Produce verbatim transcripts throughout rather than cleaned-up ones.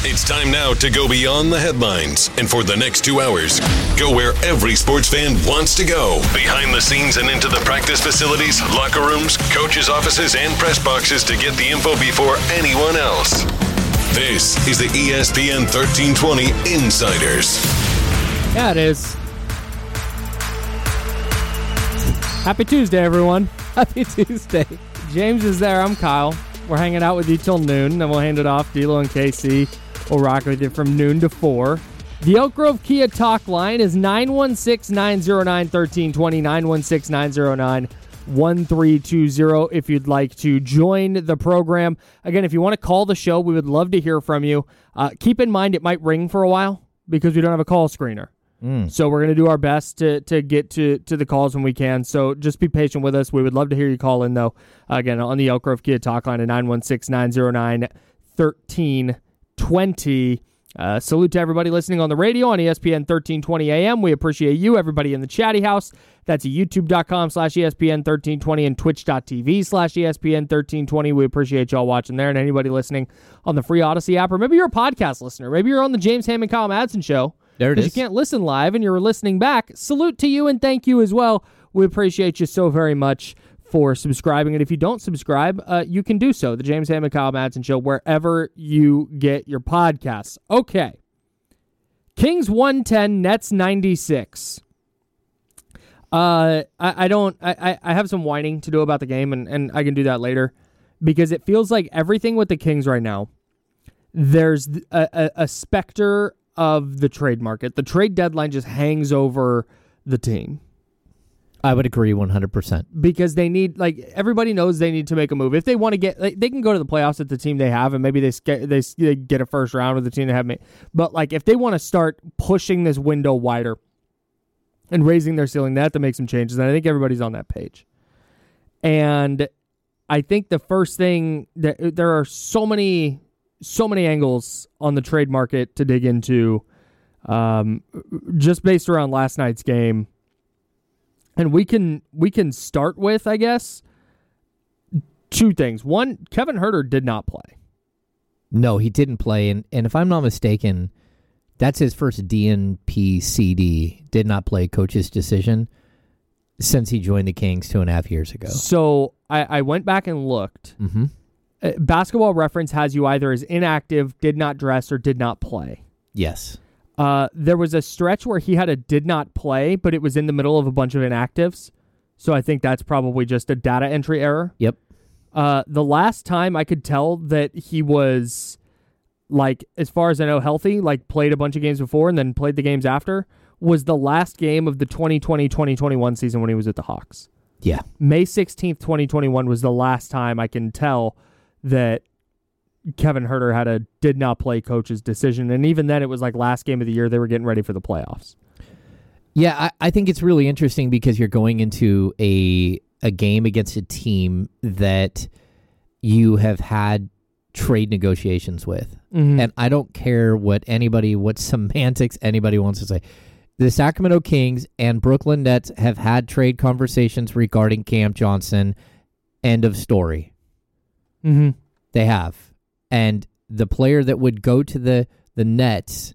It's time now to go beyond the headlines. And for the next two hours, go where every sports fan wants to go. Behind the scenes and into the practice facilities, locker rooms, coaches' offices, and press boxes to get the info before anyone else. This is the E S P N thirteen twenty Insiders. Yeah, it is. Happy Tuesday, everyone. Happy Tuesday. James is there. I'm Kyle. We're hanging out with you till noon, then we'll hand it off. D'Lo and K C will rock with you from noon to four. The Elk Grove Kia talk line is nine one six, nine zero nine, one three two zero, nine one six, nine zero nine, one three two zero if you'd like to join the program. Again, if you want to call the show, we would love to hear from you. Uh, keep in mind it might ring for a while because we don't have a call screener. Mm. So we're going to do our best to to get to, to the calls when we can. So just be patient with us. We would love to hear you call in, though. Uh, again, on the Elk Grove Kia talk line at nine one six, nine zero nine, one three two zero. Uh, salute to everybody listening on the radio on E S P N thirteen twenty A M. We appreciate you, everybody in the chatty house. That's youtube.com slash ESPN 1320 and twitch.tv slash ESPN 1320. We appreciate y'all watching there, and anybody listening on the free Odyssey app, or maybe you're a podcast listener. Maybe you're on the James Ham and Kyle Madsen show. There it is. You can't listen live and you're listening back. Salute to you and thank you as well. We appreciate you so very much for subscribing. And if you don't subscribe, uh, you can do so. The James Ham and Kyle Madsen Show, wherever you get your podcasts. Okay. Kings one ten, Nets ninety-six. Uh, I, I don't. I, I have some whining to do about the game, and, and I can do that later, because it feels like everything with the Kings right now, there's a, a, a specter of the trade market. The trade deadline just hangs over the team. I would agree one hundred percent. Because they need, like, everybody knows they need to make a move. If they want to get, like, they can go to the playoffs with the team they have, and maybe they they, they get a first round with the team they have made. But, like, if they want to start pushing this window wider and raising their ceiling, they have to make some changes. And I think everybody's on that page. And I think the first thing, that there are so many... so many angles on the trade market to dig into, um, just based around last night's game. And we can we can start with, I guess, two things. One, Kevin Huerter did not play. No, he didn't play. And, and if I'm not mistaken, that's his first D N P C D, did not play, coach's decision, since he joined the Kings two and a half years ago. So I, I went back and looked. Mm-hmm. Uh, Basketball Reference has you either as inactive, did not dress, or did not play. Yes. Uh, there was a stretch where he had a did not play, but it was in the middle of a bunch of inactives. So I think that's probably just a data entry error. Yep. Uh, the last time I could tell that he was, like, as far as I know, healthy, like played a bunch of games before and then played the games after, was the last game of the twenty twenty twenty twenty-one season when he was at the Hawks. Yeah. May sixteenth, twenty twenty-one was the last time I can tell that Kevin Huerter had a did not play coach's decision. And even then, it was like last game of the year. They were getting ready for the playoffs. Yeah, I, I think it's really interesting because you're going into a a game against a team that you have had trade negotiations with. Mm-hmm. And I don't care what anybody, what semantics anybody wants to say. The Sacramento Kings and Brooklyn Nets have had trade conversations regarding Cam Johnson. End of story. Mm-hmm. They have. And the player that would go to the, the Nets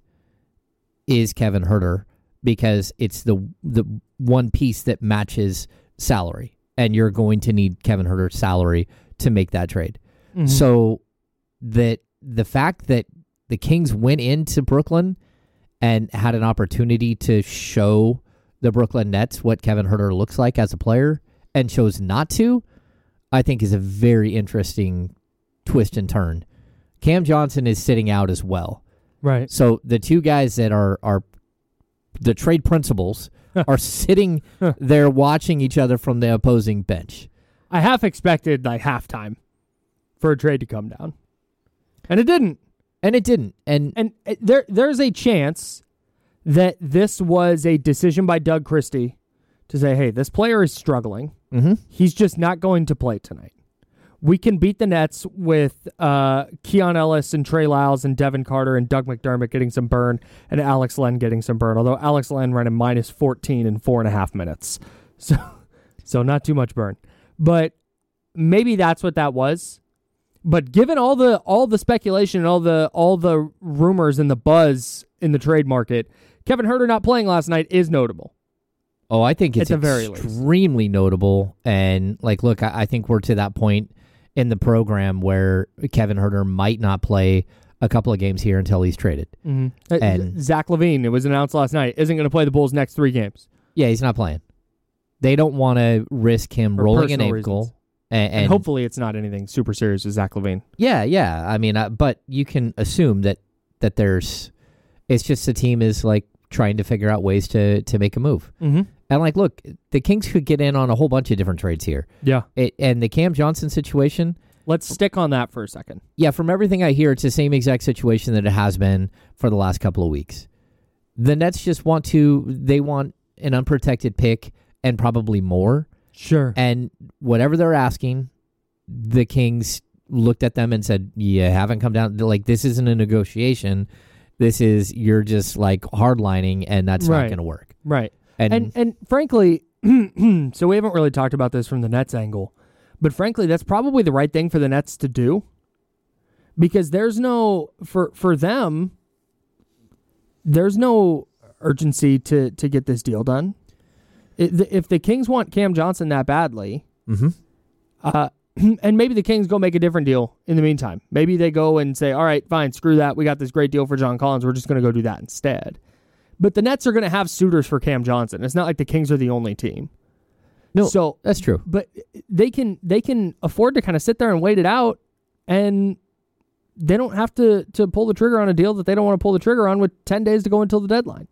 is Kevin Huerter, because it's the the one piece that matches salary. And you're going to need Kevin Huerter's salary to make that trade. Mm-hmm. So that the fact that the Kings went into Brooklyn and had an opportunity to show the Brooklyn Nets what Kevin Huerter looks like as a player and chose not to, I think is a very interesting twist and turn. Cam Johnson is sitting out as well. Right. So the two guys that are, are the trade principals are sitting there watching each other from the opposing bench. I half expected like halftime for a trade to come down. And it didn't. And it didn't. And and there there's a chance that this was a decision by Doug Christie to say, hey, this player is struggling. Mm-hmm. He's just not going to play tonight. We can beat the Nets with uh, Keon Ellis and Trey Lyles and Devin Carter and Doug McDermott getting some burn and Alex Len getting some burn, although Alex Len ran a minus fourteen in four and a half minutes. So, so not too much burn. But maybe that's what that was. But given all the all the speculation and all the all the rumors and the buzz in the trade market, Kevin Huerter not playing last night is notable. Oh, I think it's at the very extremely least. notable. And, like, look, I, I think we're to that point in the program where Kevin Huerter might not play a couple of games here until he's traded. Mm-hmm. And Zach LaVine, it was announced last night, isn't going to play the Bulls' next three games. Yeah, he's not playing. They don't want to risk him For rolling an personal ankle. reasons. And, And, hopefully it's not anything super serious with Zach LaVine. Yeah, yeah. I mean, uh, but you can assume that that there's, it's just the team is like trying to figure out ways to to make a move. Mm-hmm. And like, look, the Kings could get in on a whole bunch of different trades here. Yeah. It, and the Cam Johnson situation. Let's stick on that for a second. Yeah, from everything I hear, it's the same exact situation that it has been for the last couple of weeks. The Nets just want to, they want an unprotected pick and probably more. Sure. And whatever they're asking, the Kings looked at them and said, you haven't come down. Like, this isn't a negotiation. This is, you're just like hardlining, and that's Right. not going to work. Right. And, And and frankly, so we haven't really talked about this from the Nets angle, but frankly, that's probably the right thing for the Nets to do, because there's no, for for them, there's no urgency to to get this deal done. If if the Kings want Cam Johnson that badly, mm-hmm. uh, and maybe the Kings go make a different deal in the meantime. Maybe they go and say, all right, fine, screw that. We got this great deal for John Collins. We're just going to go do that instead. But the Nets are going to have suitors for Cam Johnson. It's not like the Kings are the only team. No, so that's true. But they can they can afford to kind of sit there and wait it out, and they don't have to, to pull the trigger on a deal that they don't want to pull the trigger on with ten days to go until the deadline.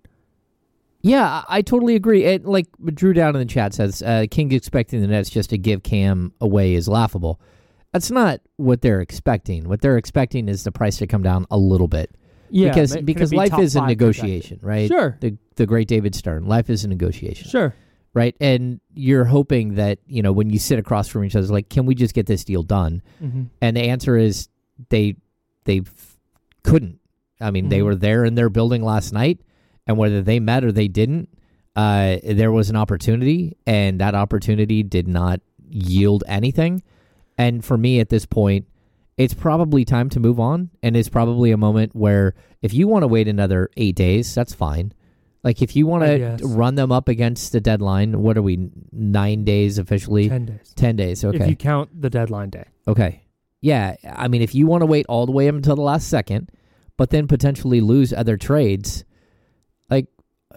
Yeah, I, I totally agree. It, like Drew down in the chat says, uh, Kings expecting the Nets just to give Cam away is laughable. That's not what they're expecting. What they're expecting is the price to come down a little bit. Yeah, because can it because be life top is a five negotiation, protected? right? Sure. The the great David Stern. Life is a negotiation. Sure. Right? And you're hoping that, you know, when you sit across from each other, like, can we just get this deal done? Mm-hmm. And the answer is they they f- couldn't. I mean, mm-hmm. they were there in their building last night, and whether they met or they didn't, uh, there was an opportunity, and that opportunity did not yield anything. And for me at this point, it's probably time to move on, and it's probably a moment where if you want to wait another eight days, that's fine. Like, if you want to run them up against the deadline, what are we, nine days officially? Ten days. Ten days, okay. If you count the deadline day. Okay. Yeah, I mean, if you want to wait all the way up until the last second, but then potentially lose other trades, like,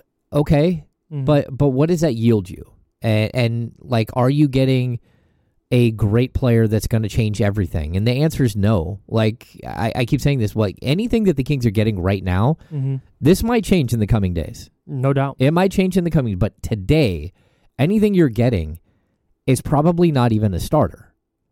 okay, mm-hmm. but but what does that yield you? And, and like, are you getting a great player that's going to change everything? And the answer is no. Like, I, I keep saying this, like, anything that the Kings are getting right now, mm-hmm. this might change in the coming days. No doubt. It might change in the coming, but today, anything you're getting is probably not even a starter.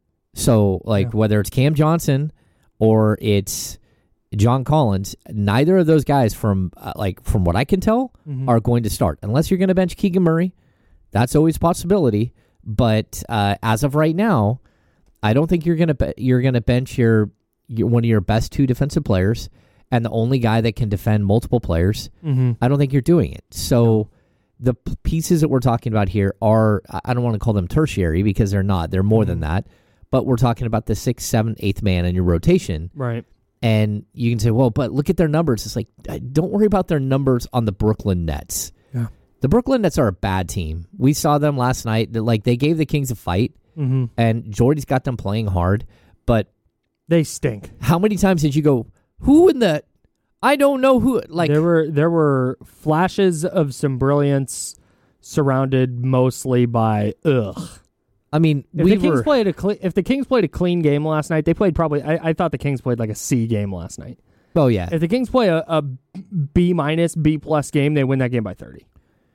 So, like, yeah. whether it's Cam Johnson or it's John Collins, neither of those guys, from uh, like from what I can tell, mm-hmm. are going to start. Unless you're going to bench Keegan Murray. That's always a possibility. But uh, as of right now, I don't think you're gonna be- you're gonna bench your, your one of your best two defensive players and the only guy that can defend multiple players. Mm-hmm. I don't think you're doing it. So the p- pieces that we're talking about here are, I don't want to call them tertiary because they're not. They're more mm-hmm. than that. But we're talking about the sixth, seventh, eighth man in your rotation, right? And you can say, well, but look at their numbers. It's like, don't worry about their numbers on the Brooklyn Nets. Yeah. The Brooklyn Nets are a bad team. We saw them last night. Like, they gave the Kings a fight, mm-hmm. and Jordy's got them playing hard, but they stink. How many times did you go, who in the, I don't know who, like. There were, there were flashes of some brilliance surrounded mostly by, ugh. I mean, if we the Kings were, played a cle- if the Kings played a clean game last night, they played probably, I, I thought the Kings played like a C game last night. Oh, yeah. If the Kings play a, a B minus, B plus game, they win that game by thirty.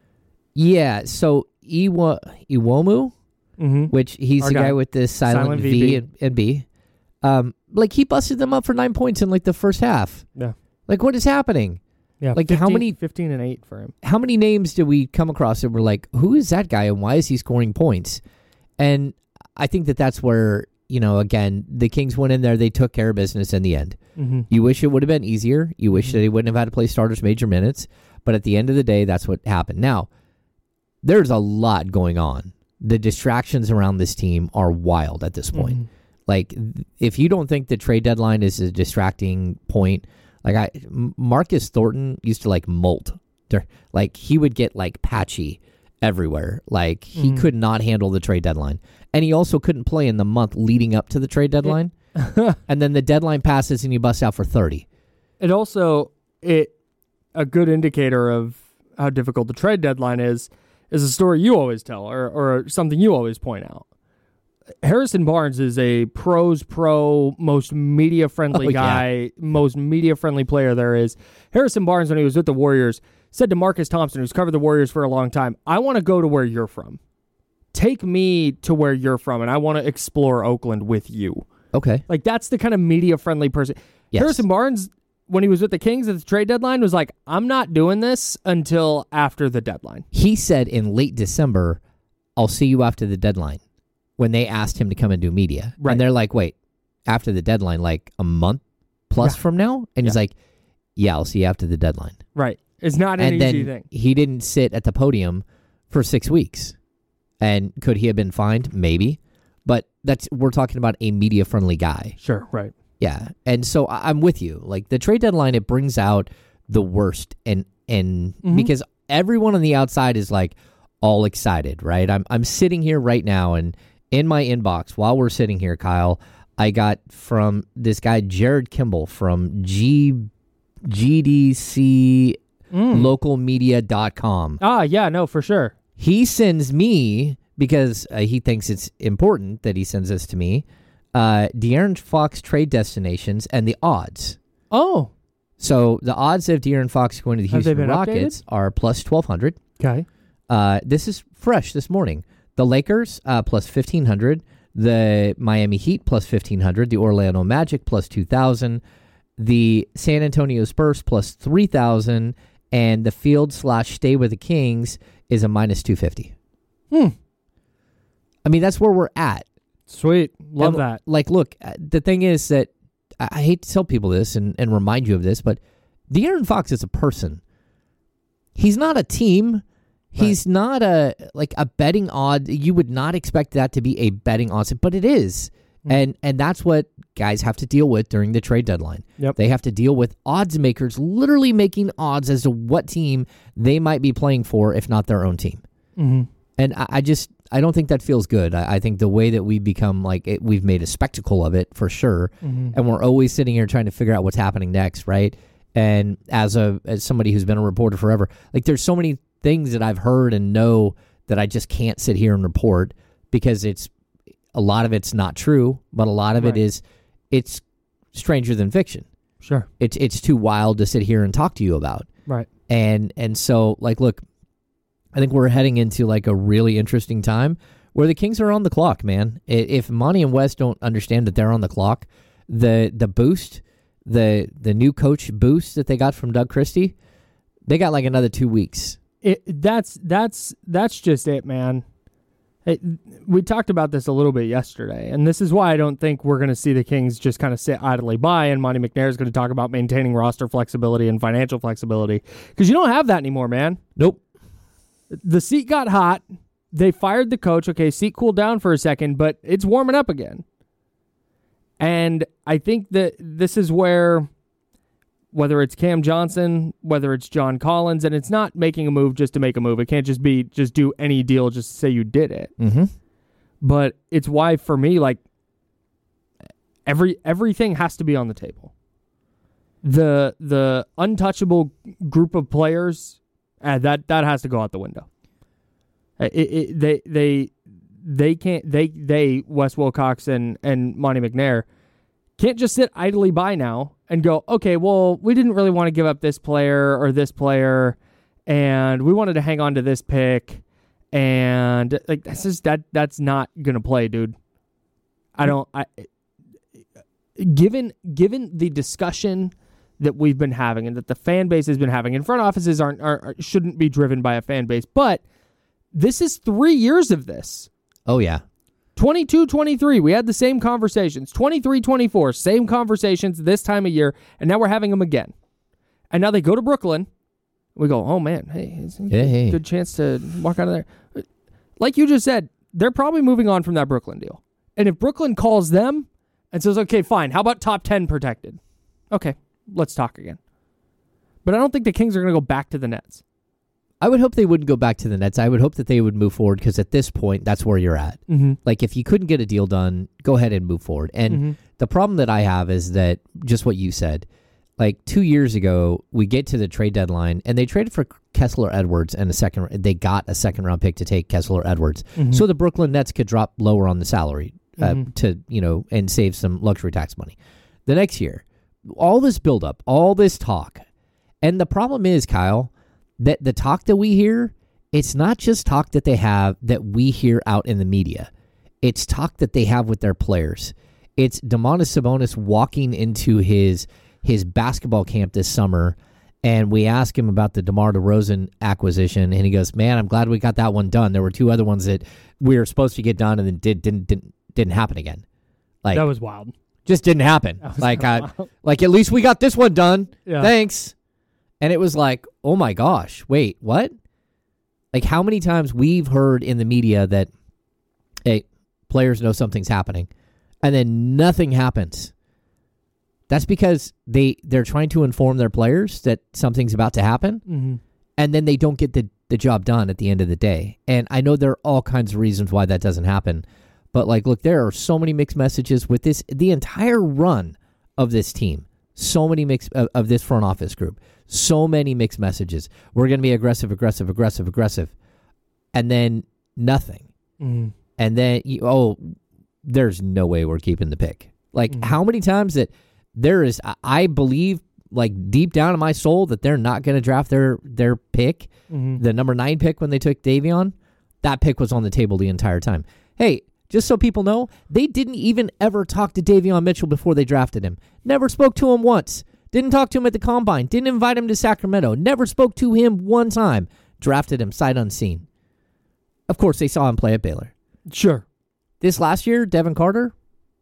Yeah, so Iwa, Iwomu, mm-hmm. which he's Our the guy. guy with the silent, Silent V, V B. and, and B, um, like, he busted them up for nine points in, like, the first half. Yeah. Like, what is happening? Yeah, like, fifteen, how many, fifteen and eight for him. How many names did we come across that were like, who is that guy and why is he scoring points? And I think that that's where, you know, again, the Kings went in there, they took care of business in the end. Mm-hmm. You wish it would have been easier. You wish mm-hmm. that they wouldn't have had to play starters major minutes. But at the end of the day, that's what happened. Now, there's a lot going on. The distractions around this team are wild at this point. Like, if you don't think the trade deadline is a distracting point, like I, Marcus Thornton used to like molt. Like, he would get like patchy everywhere. Like, he mm. could not handle the trade deadline. And he also couldn't play in the month leading up to the trade deadline. And then the deadline passes and you bust out for thirty. It also, it a good indicator of how difficult the trade deadline is, is a story you always tell or, or something you always point out. Harrison Barnes is a pros pro, most media-friendly oh, guy, yeah. most media-friendly player there is. Harrison Barnes, when he was with the Warriors, said to Marcus Thompson, who's covered the Warriors for a long time, I want to go to where you're from. Take me to where you're from, and I want to explore Oakland with you. Okay. Like, that's the kind of media-friendly person. Yes. Harrison Barnes, when he was with the Kings at the trade deadline, was like, I'm not doing this until after the deadline. He said in late December, I'll see you after the deadline, when they asked him to come and do media. Right. And they're like, wait, after the deadline, like a month plus yeah. from now? And yeah. he's like, yeah, I'll see you after the deadline. Right. It's not an and easy then thing. He didn't sit at the podium for six weeks. And could he have been fined? Maybe. But that's we're talking about a media-friendly guy. Sure, right. Yeah. And so I- I'm with you. Like, the trade deadline, it brings out the worst. And, and mm-hmm. because everyone on the outside is like all excited, right? I'm I'm sitting here right now, and in my inbox, while we're sitting here, Kyle, I got from this guy, Jared Kimball from G, G D C mm. local media dot com. Ah, yeah, no, for sure. He sends me, because uh, he thinks it's important that he sends this to me, uh, De'Aaron Fox trade destinations and the odds. Oh. So the odds of De'Aaron Fox going to the Have Houston they been Rockets updated? are plus twelve hundred. Okay. Uh, this is fresh this morning. The Lakers, uh, plus fifteen hundred. The Miami Heat, plus fifteen hundred. The Orlando Magic, plus two thousand. The San Antonio Spurs, plus three thousand. And the field slash stay with the Kings is a minus two fifty. Hmm. I mean, that's where we're at. Sweet. Love And, that. Like, look, uh, the thing is that I, I hate to tell people this and, and remind you of this, but De'Aaron Fox is a person. He's not a team. He's right. not a like a betting odd. You would not expect that to be a betting odds, but it is. Mm. And and that's what guys have to deal with during the trade deadline. Yep. They have to deal with odds makers literally making odds as to what team they might be playing for, if not their own team. Mm-hmm. And I, I just I don't think that feels good. I, I think the way that we've become like it, we've made a spectacle of it for sure, mm-hmm. and we're always sitting here trying to figure out what's happening next, right? And as a as somebody who's been a reporter forever, like there's so many things that I've heard and know that I just can't sit here and report because it's a lot of it's not true, but a lot of right. it is it's stranger than fiction. Sure. It's it's too wild to sit here and talk to you about. Right. And and so like look, I think we're heading into like a really interesting time where the Kings are on the clock, man. If Monty and Wes don't understand that they're on the clock, the the boost, the the new coach boost that they got from Doug Christie, they got like another two weeks. It, that's that's that's just it, man. It, we talked about this a little bit yesterday, and this is why I don't think we're going to see the Kings just kind of sit idly by, and Monty McNair is going to talk about maintaining roster flexibility and financial flexibility, because you don't have that anymore, man. Nope. The seat got hot. They fired the coach. Okay, seat cooled down for a second, but it's warming up again. And I think that this is where, whether it's Cam Johnson, whether it's John Collins, and it's not making a move just to make a move. It can't just be just do any deal just to say you did it. Mm-hmm. But it's why, for me, like, every everything has to be on the table. The the untouchable group of players, uh, that that has to go out the window. It, it, they they they can't they they Wes Wilcox and and Monty McNair can't just sit idly by now and go, okay, well, we didn't really want to give up this player or this player, and we wanted to hang on to this pick, and like that's just that that's not gonna play, dude. I don't. I given given the discussion that we've been having and that the fan base has been having, and front offices aren't are, shouldn't be driven by a fan base, but this is three years of this. Oh yeah. twenty-two twenty-three, we had the same conversations. twenty-three twenty-four, same conversations this time of year, and now we're having them again. And now they go to Brooklyn. We go, oh, man, hey, it's a yeah, good, hey. good chance to walk out of there. Like you just said, they're probably moving on from that Brooklyn deal. And if Brooklyn calls them, and says, okay, fine. How about top ten protected? Okay, let's talk again. But I don't think the Kings are going to go back to the Nets. I would hope they wouldn't go back to the Nets. I would hope that they would move forward because at this point, that's where you're at. Mm-hmm. Like, if you couldn't get a deal done, go ahead and move forward. And Mm-hmm. the problem that I have is that, just what you said, like two years ago, we get to the trade deadline, and they traded for Kessler Edwards and a second. They got a second round pick to take Kessler Edwards, Mm-hmm. so the Brooklyn Nets could drop lower on the salary uh, Mhm. to you know and save some luxury tax money. The next year, all this buildup, all this talk, and the problem is, Kyle, that the talk that we hear, it's not just talk that they have that we hear out in the media. It's talk that they have with their players. It's Domantas Sabonis walking into his his basketball camp this summer, and we ask him about the DeMar DeRozan acquisition, and he goes, "Man, I'm glad we got that one done. There were two other ones that we were supposed to get done, and then did, didn't didn't didn't happen again. Like That was wild. just didn't happen. That was Like kinda I, wild. like at least we got this one done. Yeah. Thanks." And it was like, oh my gosh, wait, what? Like how many times we've heard in the media that, hey, players know something's happening, and then nothing happens. That's because they, they're trying to inform their players that something's about to happen, Mm-hmm. and then they don't get the, the job done at the end of the day. And I know there are all kinds of reasons why that doesn't happen. But, like, look, there are so many mixed messages with this, the entire run of this team, so many mixed, of, of this front office group, so many mixed messages. We're going to be aggressive, aggressive, aggressive, aggressive. And then nothing. Mm-hmm. And then, you, oh, there's no way we're keeping the pick. Like, Mhm. how many times that there is, I- I believe, like, deep down in my soul that they're not going to draft their, their pick, Mm-hmm. the number nine pick when they took Davion. That pick was on the table the entire time. Hey, just so people know, they didn't even ever talk to Davion Mitchell before they drafted him. Never spoke to him once. Didn't talk to him at the Combine. Didn't invite him to Sacramento. Never spoke to him one time. Drafted him sight unseen. Of course, they saw him play at Baylor. Sure. This last year, Devin Carter,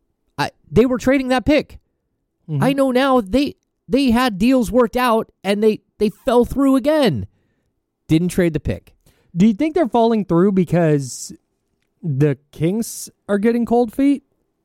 I, they were trading that pick. Mhm. I know now they they had deals worked out, and they, they fell through again. Didn't trade the pick. Do you think they're falling through because the Kings are getting cold feet?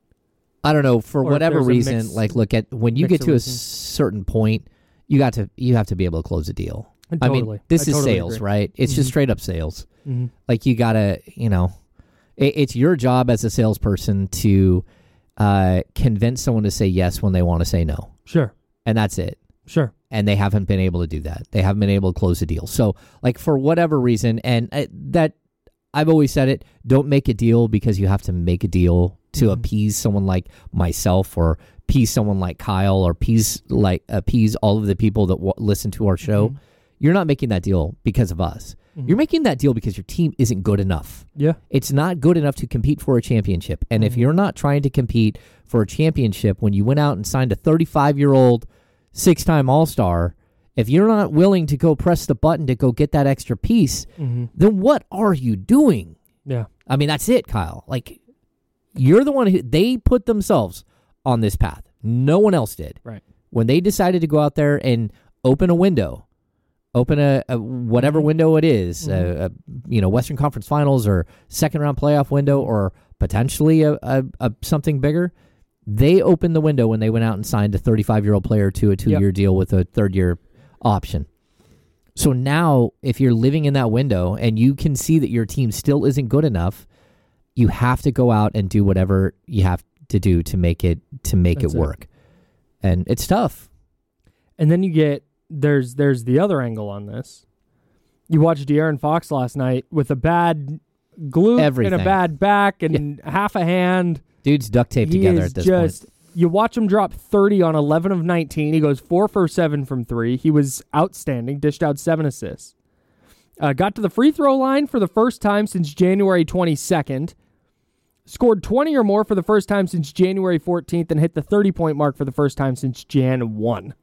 I don't know, for Or if whatever there's a reason, mix- like look at when you mix get of to a reasons. certain point, you got to you have to be able to close a deal. I mean, Totally. this I is totally sales, agree. right? It's just Mhm. straight up sales. Mhm. Like you gotta, you know, it, it's your job as a salesperson to uh, convince someone to say yes when they want to say no, Sure. and that's it. Sure. And they haven't been able to do that. They haven't been able to close a deal. So, like for whatever reason, and uh, that I've always said it: don't make a deal because you have to make a deal to Mhm. appease someone like myself, or appease someone like Kyle, or appease like appease all of the people that w- listen to our show. Mhm. You're not making that deal because of us. Mhm. You're making that deal because your team isn't good enough. Yeah. It's not good enough to compete for a championship. And if Mhm. you're not trying to compete for a championship when you went out and signed a thirty-five-year-old six-time All-Star, if you're not willing to go press the button to go get that extra piece, Mhm. then what are you doing? Yeah. I mean, that's it, Kyle. Like, you're the one who, they put themselves on this path. No one else did. Right. When they decided to go out there and open a window, open a, a whatever Mhm. window it is, Mhm. a, a you know Western Conference Finals or second round playoff window or potentially a, a, a something bigger, they opened the window when they went out and signed a thirty-five-year-old player to a two-year Yep. deal with a third-year option. So now, if you're living in that window and you can see that your team still isn't good enough, you have to go out and do whatever you have to do to make it to make That's it it. work. And it's tough. And then you get there's there's the other angle on this. You watched De'Aaron Fox last night with a bad glute Everything. and a bad back and half a hand. Dude's duct taped He together is at this just point. you watch him drop thirty on eleven of nineteen. He goes four for seven from three. He was outstanding. Dished out seven assists. Uh, got to the free throw line for the first time since January twenty-second. Scored twenty or more for the first time since January fourteenth and hit the thirty-point mark for the first time since January first.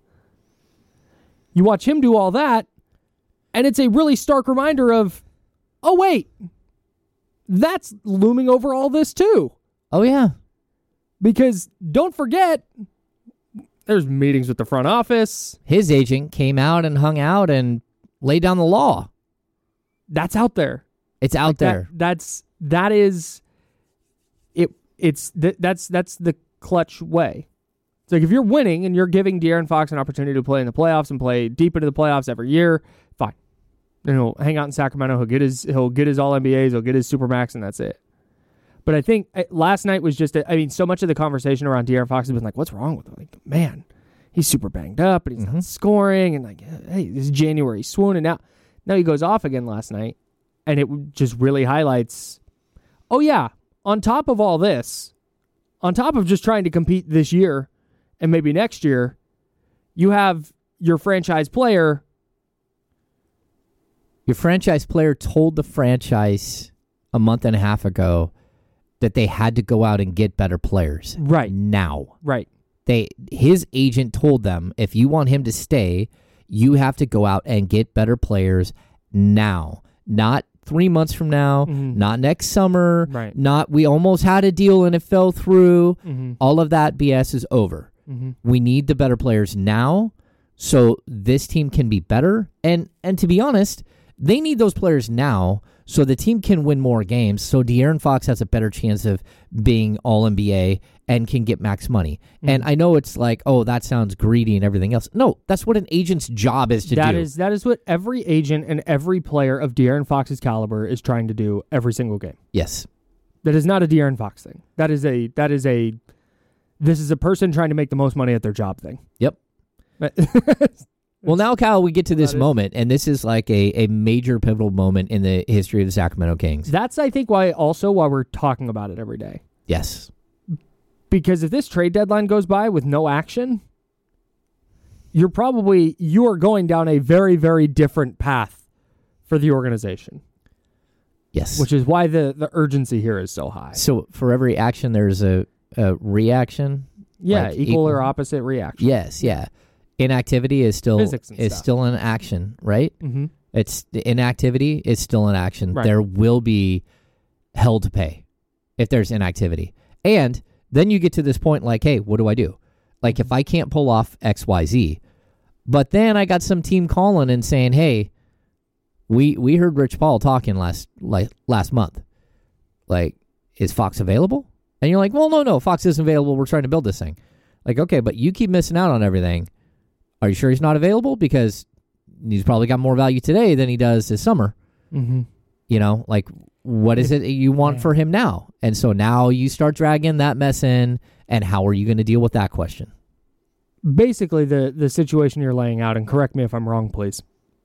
You watch him do all that, and it's a really stark reminder of, oh, wait, that's looming over all this too. Oh, yeah. Because don't forget, there's meetings with the front office. His agent came out and hung out and laid down the law. That's out there. It's out Like that- there. that's that is it. It's th- that's that's the clutch way. It's like if you're winning and you're giving De'Aaron Fox an opportunity to play in the playoffs and play deep into the playoffs every year, fine. Then he'll hang out in Sacramento. He'll get his he'll get his All N B As. He'll get his Supermax, and that's it. But I think last night was just, a, I mean, so much of the conversation around De'Aaron Fox has been like, what's wrong with him? Like, man, he's super banged up, and he's mm-hmm. not scoring, and like, hey, this is January swoon, and now, now he goes off again last night, and it just really highlights, oh yeah, on top of all this, on top of just trying to compete this year, and maybe next year, you have your franchise player. Your franchise player told the franchise a month and a half ago that they had to go out and get better players. Right. Now. Right. They his agent told them, if you want him to stay, you have to go out and get better players now. Not three months from now, mm-hmm. not next summer, right. not we almost had a deal and it fell through. Mm-hmm. All of that B S is over. Mm-hmm. We need the better players now so this team can be better. And and to be honest, they need those players now so the team can win more games, so De'Aaron Fox has a better chance of being All N B A and can get max money. Mm-hmm. And I know it's like, oh, that sounds greedy and everything else. No, that's what an agent's job is to that do. Is, that is what every agent and every player of De'Aaron Fox's caliber is trying to do every single game. Yes. That is not a De'Aaron Fox thing. That is a, that is a, this is a person trying to make the most money at their job thing. Yep. Well, now, Kyle, we get to this that moment, and this is like a, a major pivotal moment in the history of the Sacramento Kings. That's, I think, why also why we're talking about it every day. Yes. Because if this trade deadline goes by with no action, you're probably, you are going down a very, very different path for the organization. Yes. Which is why the, the urgency here is so high. So for every action, there's a, a reaction? Yeah, like equal, equal or opposite reaction. Yes, yeah. Inactivity is still is stuff. still an action, right? Mm-hmm. It's inactivity is still an action. Right. There will be hell to pay if there's inactivity. And then you get to this point like, hey, what do I do? Like if I can't pull off X, Y, Z, but then I got some team calling and saying, hey, we we heard Rich Paul talking last like last month. Like, is Fox available? And you're like, well, no, no, Fox isn't available. We're trying to build this thing. Like, okay, but you keep missing out on everything. Are you sure he's not available? Because he's probably got more value today than he does this summer. Mm-hmm. You know, like, what is it you want yeah. for him now? And so now you start dragging that mess in, and how are you going to deal with that question? Basically, the, the situation you're laying out, and correct me if I'm wrong, please.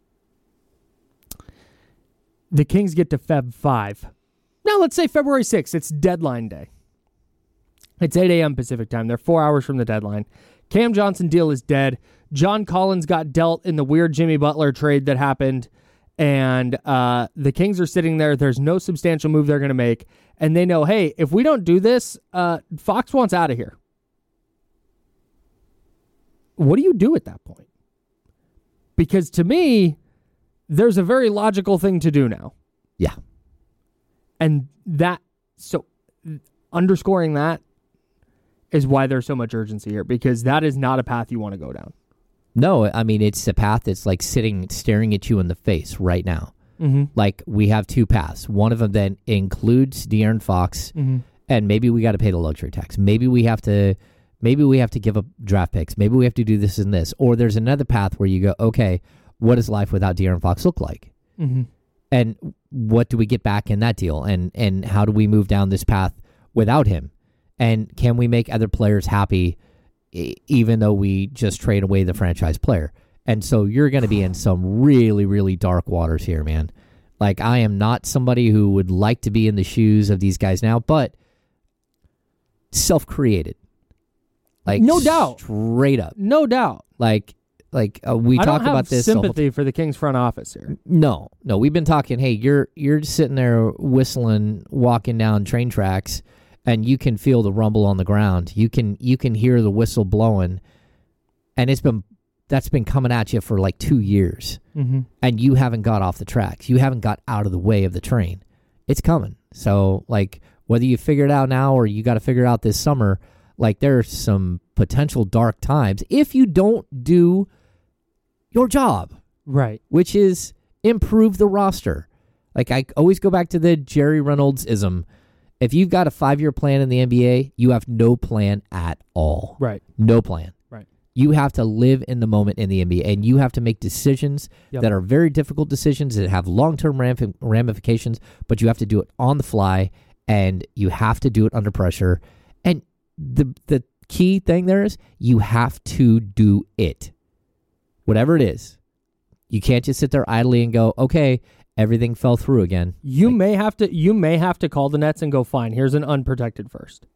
The Kings get to Feb five. Now, let's say February sixth. It's deadline day. It's eight a.m. Pacific time. They're four hours from the deadline. Cam Johnson deal is dead. John Collins got dealt in the weird Jimmy Butler trade that happened, and uh, the Kings are sitting there. There's no substantial move they're going to make, and they know, hey, if we don't do this, uh, Fox wants out of here. What do you do at that point? Because to me, there's a very logical thing to do now. Yeah. And that, so underscoring that is why there's so much urgency here, because that is not a path you want to go down. No, I mean, it's a path that's like sitting, staring at you in the face right now. Mm-hmm. Like, we have two paths. One of them then includes De'Aaron Fox, mm-hmm. and maybe we got to pay the luxury tax. Maybe we have to, maybe we have to give up draft picks. Maybe we have to do this and this. Or there's another path where you go, okay, what does life without De'Aaron Fox look like? Mm-hmm. And what do we get back in that deal? And and how do we move down this path without him? And can we make other players happy even though we just trade away the franchise player? And so you're going to be in some really, really dark waters here, man. Like, I am not somebody who would like to be in the shoes of these guys now, but self-created. Like, no doubt. Straight up. No doubt. Like, like uh, we I talk don't have about this. sympathy for the Kings front office here. No, no. We've been talking, hey, you're you're sitting there whistling, walking down train tracks, and you can feel the rumble on the ground. You can you can hear the whistle blowing, and it's been that's been coming at you for like two years, mm-hmm. and you haven't got off the tracks. You haven't got out of the way of the train. It's coming. So, like, whether you figure it out now or you got to figure it out this summer, like, there's some potential dark times if you don't do your job, right? Which is improve the roster. Like, I always go back to the Jerry Reynolds-ism. If you've got a five-year plan in the N B A, you have no plan at all. Right. No plan. Right. You have to live in the moment in the N B A, and you have to make decisions Yep. that are very difficult decisions that have long-term ram- ramifications, but you have to do it on the fly, and you have to do it under pressure. And the the key thing there is you have to do it. Whatever it is. You can't just sit there idly and go, okay, everything fell through again. You Like, may have to you may have to call the Nets and go, fine, here's an unprotected first.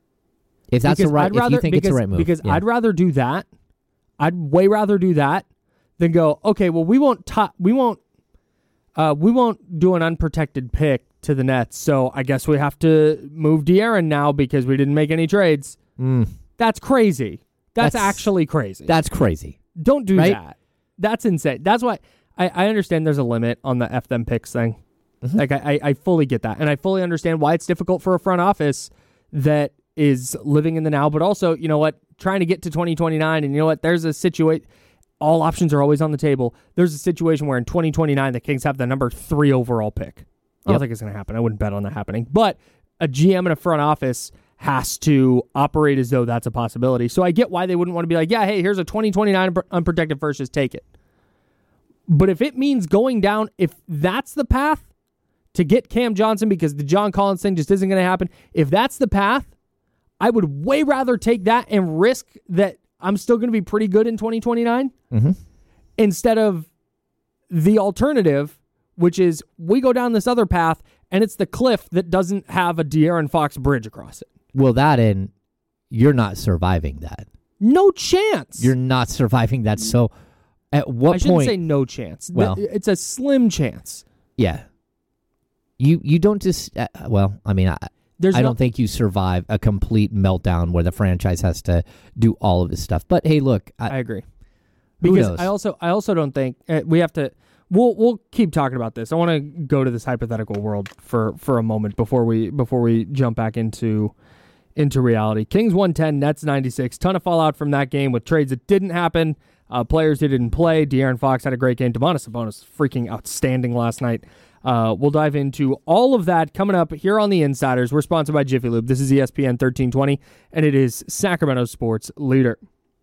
if that's Because the right, I'd rather, if you think because, it's the right move. Because yeah. I'd rather do that. I'd way rather do that than go, okay, well, we won't t- we won't uh, we won't do an unprotected pick to the Nets, so I guess we have to move De'Aaron now because we didn't make any trades. Mm, That's crazy. That's, That's- actually crazy. that's crazy. Don't do right? that. That's insane. That's why I, I understand there's a limit on the F them picks thing. Mm-hmm. Like I, I, I fully get that. And I fully understand why it's difficult for a front office that is living in the now, but also, you know what, trying to get to twenty twenty-nine, and you know what, there's a situation, all options are always on the table. There's a situation where in twenty twenty-nine, the Kings have the number three overall pick. I don't Yep. think it's going to happen. I wouldn't bet on that happening. But a G M in a front office has to operate as though that's a possibility. So I get why they wouldn't want to be like, yeah, hey, here's a twenty twenty-nine unprotected first, just take it. But if it means going down, if that's the path to get Cam Johnson because the John Collins thing just isn't going to happen, if that's the path, I would way rather take that and risk that I'm still going to be pretty good in twenty twenty-nine Mm-hmm. instead of the alternative, which is we go down this other path and it's the cliff that doesn't have a De'Aaron Fox bridge across it. Well, that and you're not surviving that. No chance. You're not surviving that. So at what I shouldn't point? say no chance. Well- Th- it's a slim chance. yeah. You you don't just, uh, well, I mean, I, There's I no- don't think you survive a complete meltdown where the franchise has to do all of this stuff. But hey, look, I, I agree. Who Because knows? I also I also don't think uh, we have to. We'll we'll keep talking about this. I want to go to this hypothetical world for, for a moment before we before we jump back into into reality. Kings one ten, Nets ninety-six. Ton of fallout from that game with trades that didn't happen. Uh, players who didn't play. De'Aaron Fox had a great game. Domantas Sabonis freaking outstanding last night. Uh, we'll dive into all of that coming up here on The Insiders. We're sponsored by Jiffy Lube. This is E S P N thirteen twenty, and it is Sacramento sports leader.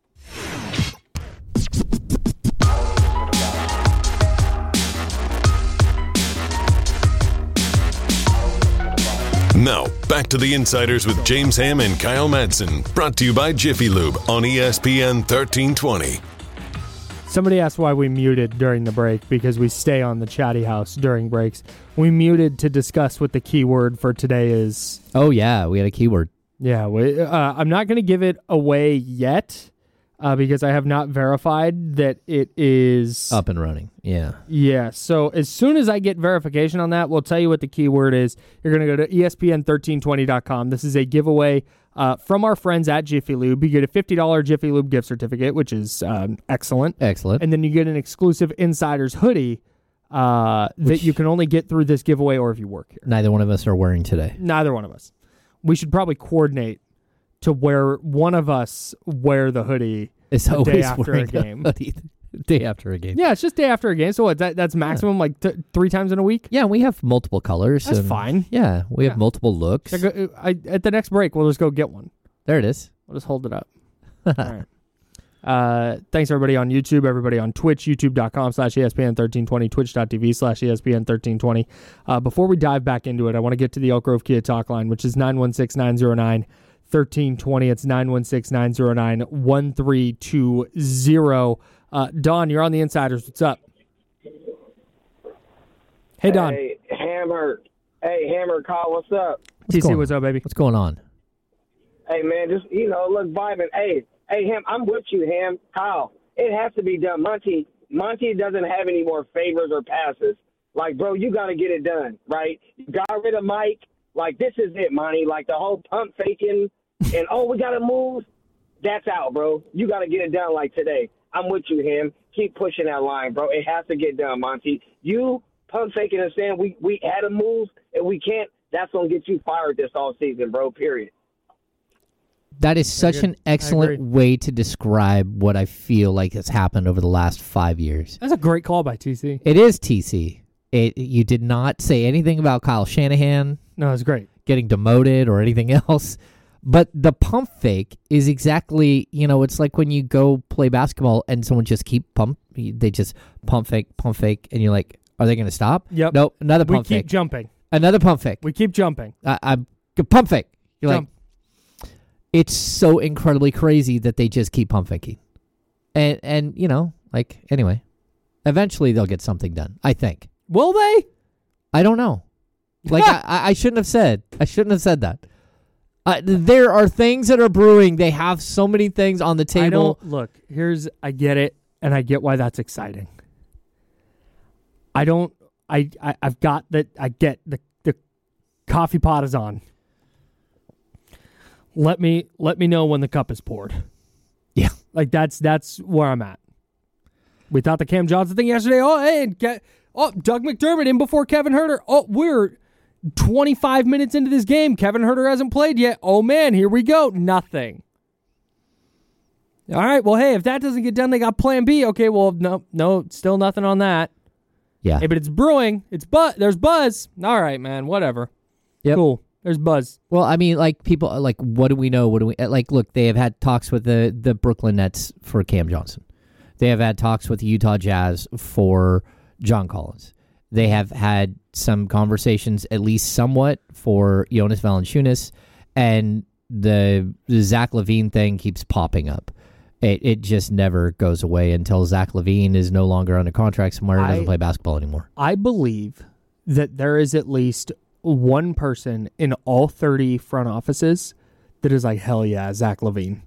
Now, back to the Insiders with James Ham and Kyle Madsen. Brought to you by Jiffy Lube on E S P N thirteen twenty. Somebody asked why we muted during the break because we stay on the chatty house during breaks. We muted to discuss what the keyword for today is. oh yeah, we had a keyword. Yeah, we, uh, I'm not going to give it away yet uh, because I have not verified that it is Up and running. Yeah. Yeah, so as soon as I get verification on that, we'll tell you what the keyword is. You're going to go to E S P N thirteen twenty dot com. This is a giveaway uh, from our friends at Jiffy Lube. You get a fifty dollars Jiffy Lube gift certificate, which is um, excellent. Excellent. And then you get an exclusive Insiders hoodie uh, that Which- you can only get through this giveaway or if you work here. Neither one of us are wearing today. Neither one of us. We should probably coordinate to where one of us wear the hoodie It's the always day after a wearing game. hoodie. Day after a game. Yeah, it's just day after a game. So what? That, that's maximum like th- three times in a week? Yeah, we have multiple colors. That's and- fine. Yeah, we have Yeah. multiple looks. I go, I, at the next break, we'll just go get one. There it is. We'll just hold it up. All right. Uh, thanks, everybody on YouTube, everybody on Twitch, youtube.com slash ESPN thirteen twenty, twitch.tv slash ESPN thirteen twenty. Uh, before we dive back into it, I want to get to the Elk Grove Kia talk line, which is nine one six, nine zero nine, one three two zero. It's nine one six, nine zero nine, one three two zero. Uh, Don, you're on the Insiders. What's up? Hey, Don. Hey, Hammer. Hey, Hammer, Kyle, what's up? T C, going what's up, baby? What's going on? Hey, man, just, you know, look, vibing. Hey, hey, Ham, I'm with you, Ham. Kyle, it has to be done. Monty, Monty doesn't have any more favors or passes. Like, bro, you got to get it done, right? You got rid of Mike. Like, this is it, Monty. Like, the whole pump faking and, oh, we got to move. That's out, bro. You got to get it done like today. I'm with you, Ham. Keep pushing that line, bro. It has to get done, Monty. You pump faking and saying we, we had to move and we can't, that's going to get you fired this all season, bro, period. That is such good. an excellent agree. way to describe what I feel like has happened over the last five years. That's a great call by T C. It is T C. It, you did not say anything about Kyle Shanahan. No, it's great. getting demoted or anything else. But the pump fake is exactly, you know, it's like when you go play basketball and someone just keep pump, they just pump fake, pump fake, and you're like, are they going to stop? Yep. Nope, another We pump keep fake. jumping. Another pump fake. We keep jumping. I, I'm pump fake. You're Jump. like, it's so incredibly crazy that they just keep pump faking. And, and, you know, like, anyway, eventually they'll get something done, I think. Will they? I don't know. Like, I, I shouldn't have said. I shouldn't have said that. Uh, there are things that are brewing. They have so many things on the table. I don't, look, here's, I get it, and I get why that's exciting. I don't, I, I I've got that, I get the, the coffee pot is on. Let me, let me know when the cup is poured. Yeah. Like, that's, that's where I'm at. We thought the Cam Johnson thing yesterday. Oh, hey, and get, oh, Doug McDermott in before Kevin Huerter. Oh, we're twenty-five minutes into this game. Kevin Huerter hasn't played yet. Oh, man, here we go. Nothing. All right, well, hey, if that doesn't get done, they got plan B. Okay, well, no, no, still nothing on that. Yeah. Hey, but it's brewing. It's bu- There's buzz. All right, man, whatever. Yep. Cool. There's buzz. Well, I mean, like, people, like, what do we know? What do we, like, look, they have had talks with the, the Brooklyn Nets for Cam Johnson. They have had talks with the Utah Jazz for John Collins. They have had some conversations, at least somewhat, for Jonas Valanciunas, and the, the Zach LaVine thing keeps popping up. It it just never goes away until Zach LaVine is no longer under contract somewhere and doesn't I- play basketball anymore. I believe that there is at least one person in all thirty front offices that is like, hell yeah, Zach LaVine.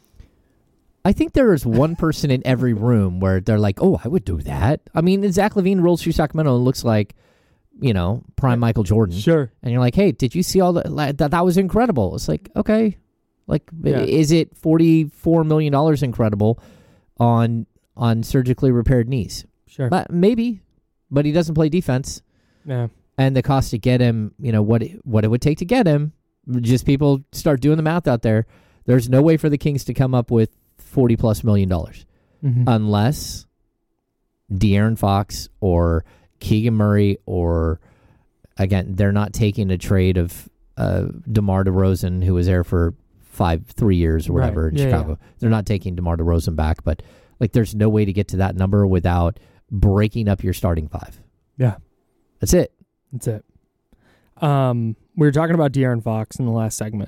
I think there is one person in every room where they're like, oh, I would do that. I mean, Zach LaVine rolls through Sacramento and looks like, you know, prime Michael Jordan. Sure. And you're like, hey, did you see all that? That, that was incredible. It's like, okay. Like, Yeah. is it forty-four million dollars incredible on on surgically repaired knees? Sure. But maybe. But he doesn't play defense. Yeah. And the cost to get him, you know, what it, what it would take to get him, just people start doing the math out there. There's no way for the Kings to come up with forty plus million dollars Mm-hmm. unless De'Aaron Fox or Keegan Murray, or again, they're not taking a trade of uh, DeMar DeRozan, who was there for five, three years or whatever Right. in Yeah, Chicago. yeah. They're not taking DeMar DeRozan back, but like, there's no way to get to that number without breaking up your starting five. Yeah. That's it. That's it. Um, we were talking about De'Aaron Fox in the last segment.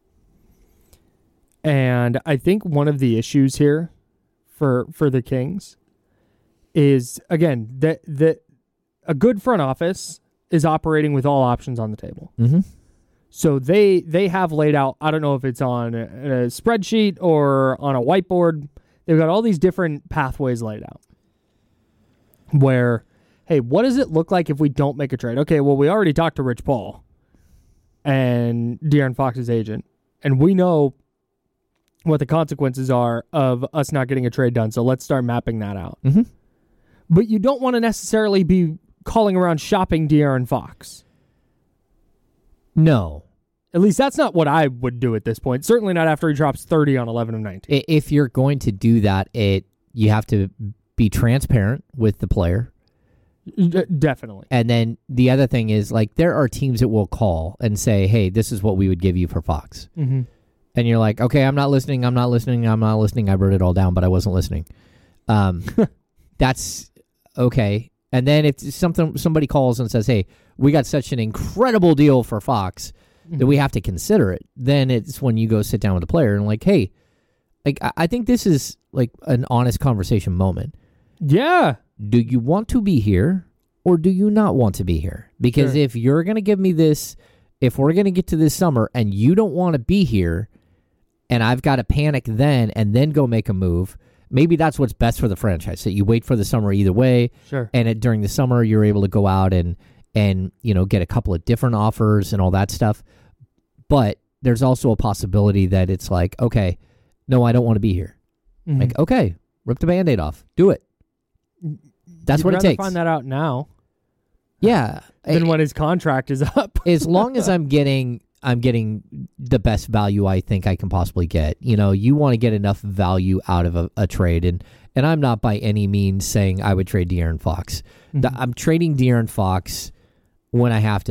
And I think one of the issues here for for the Kings is, again, that that a good front office is operating with all options on the table. Mm-hmm. So they they have laid out, I don't know if it's on a, a spreadsheet or on a whiteboard, they've got all these different pathways laid out. Where, hey, what does it look like if we don't make a trade? Okay, well, we already talked to Rich Paul and De'Aaron Fox's agent, and we know what the consequences are of us not getting a trade done, so let's start mapping that out. Mm-hmm. But you don't want to necessarily be calling around shopping De'Aaron Fox. No. At least that's not what I would do at this point. Certainly not after he drops thirty on eleven of nineteen. I- If you're going to do that, it you have to be transparent with the player. D- definitely. And then the other thing is, like, there are teams that will call and say, hey, this is what we would give you for Fox. Mm-hmm. And you're like, okay, I'm not listening, I'm not listening, I'm not listening. I wrote it all down, but I wasn't listening. Um, that's okay. And then if something somebody calls and says, hey, we got such an incredible deal for Fox that we have to consider it, then it's when you go sit down with the player and like, hey, like, I I think this is like an honest conversation moment. Yeah. Do you want to be here or do you not want to be here? Because Sure. if you're going to give me this, if we're going to get to this summer and you don't want to be here and I've got to panic then and then go make a move, maybe that's what's best for the franchise. So you wait for the summer either way. Sure. And it, during the summer, you're able to go out and, and, you know, get a couple of different offers and all that stuff. But there's also a possibility that it's like, okay, no, I don't want to be here. Mhm. Like, okay, rip the Band-Aid off. Do it. That's You'd what it rather takes. find that out now Yeah. than I- when his contract is up. as long as I'm getting I'm getting the best value I think I can possibly get. You know, you want to get enough value out of a, a trade, and and I'm not by any means saying I would trade De'Aaron Fox. The- I'm trading De'Aaron Fox when I have to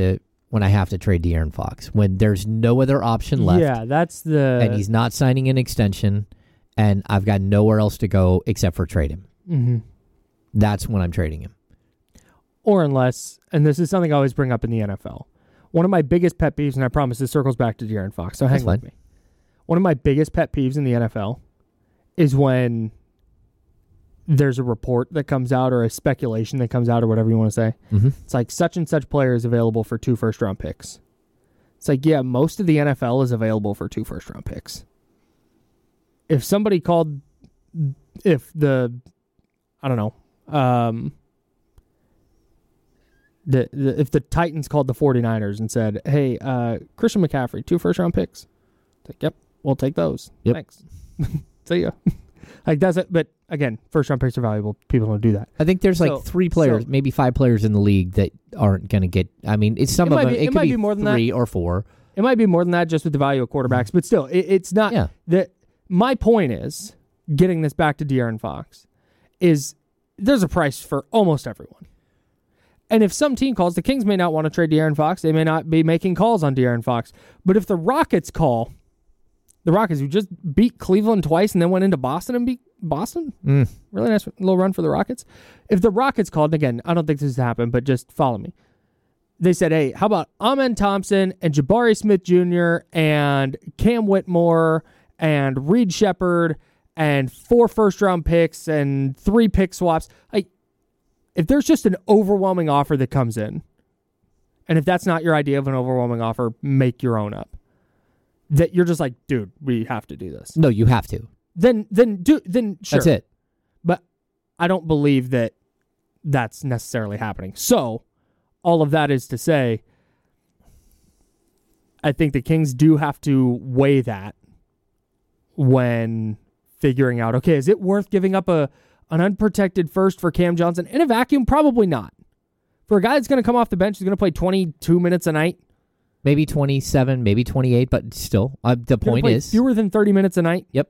when I have to trade De'Aaron Fox, when there's no other option left. Yeah, that's the... And he's not signing an extension, and I've got nowhere else to go except for trade him. Mm-hmm. That's when I'm trading him. Or unless, and this is something I always bring up in the N F L, one of my biggest pet peeves, and I promise this circles back to De'Aaron Fox, so hang That's with fine. me. One of my biggest pet peeves in the N F L is when there's a report that comes out or a speculation that comes out or whatever you want to say. Mm-hmm. It's like such and such player is available for two first round picks. It's like, yeah, most of the N F L is available for two first round picks. If somebody called, if the, I don't know, um, the, the if the Titans called the 49ers and said, hey, uh, Christian McCaffrey, two first round picks. It's like, yep, we'll take those. Yep. Thanks. See ya. Like, that's it. But again, first round picks are valuable. People don't do that. I think there's like So- three players, so- maybe five players in the league that aren't going to get. I mean, it's some It of might them. be- it, it could might be, be more than three that. or four. It might be more than that just with the value of quarterbacks, but still, it, it's not. Yeah. The, my point is, getting this back to De'Aaron Fox, is there's a price for almost everyone. And if some team calls, the Kings may not want to trade De'Aaron Fox. They may not be making calls on De'Aaron Fox. But if the Rockets call, the Rockets who just beat Cleveland twice and then went into Boston and beat Boston, Mm. really nice little run for the Rockets. If the Rockets called, again, I don't think this has happened, but just follow me. They said, hey, how about Amen Thompson and Jabari Smith Junior and Cam Whitmore and Reed Shepard and four first-round picks and three pick swaps? Like, if there's just an overwhelming offer that comes in, and if that's not your idea of an overwhelming offer, make your own up. That you're just like, dude, we have to do this. No, you have to. Then, then, do then. Sure. That's it. But I don't believe that that's necessarily happening. So, all of that is to say, I think the Kings do have to weigh that when figuring out, okay, is it worth giving up a an unprotected first for Cam Johnson? In a vacuum, probably not. For a guy that's going to come off the bench, who's going to play twenty-two minutes a night. Maybe twenty-seven, maybe twenty-eight, but still, uh, the gonna point play is... fewer than thirty minutes a night. Yep.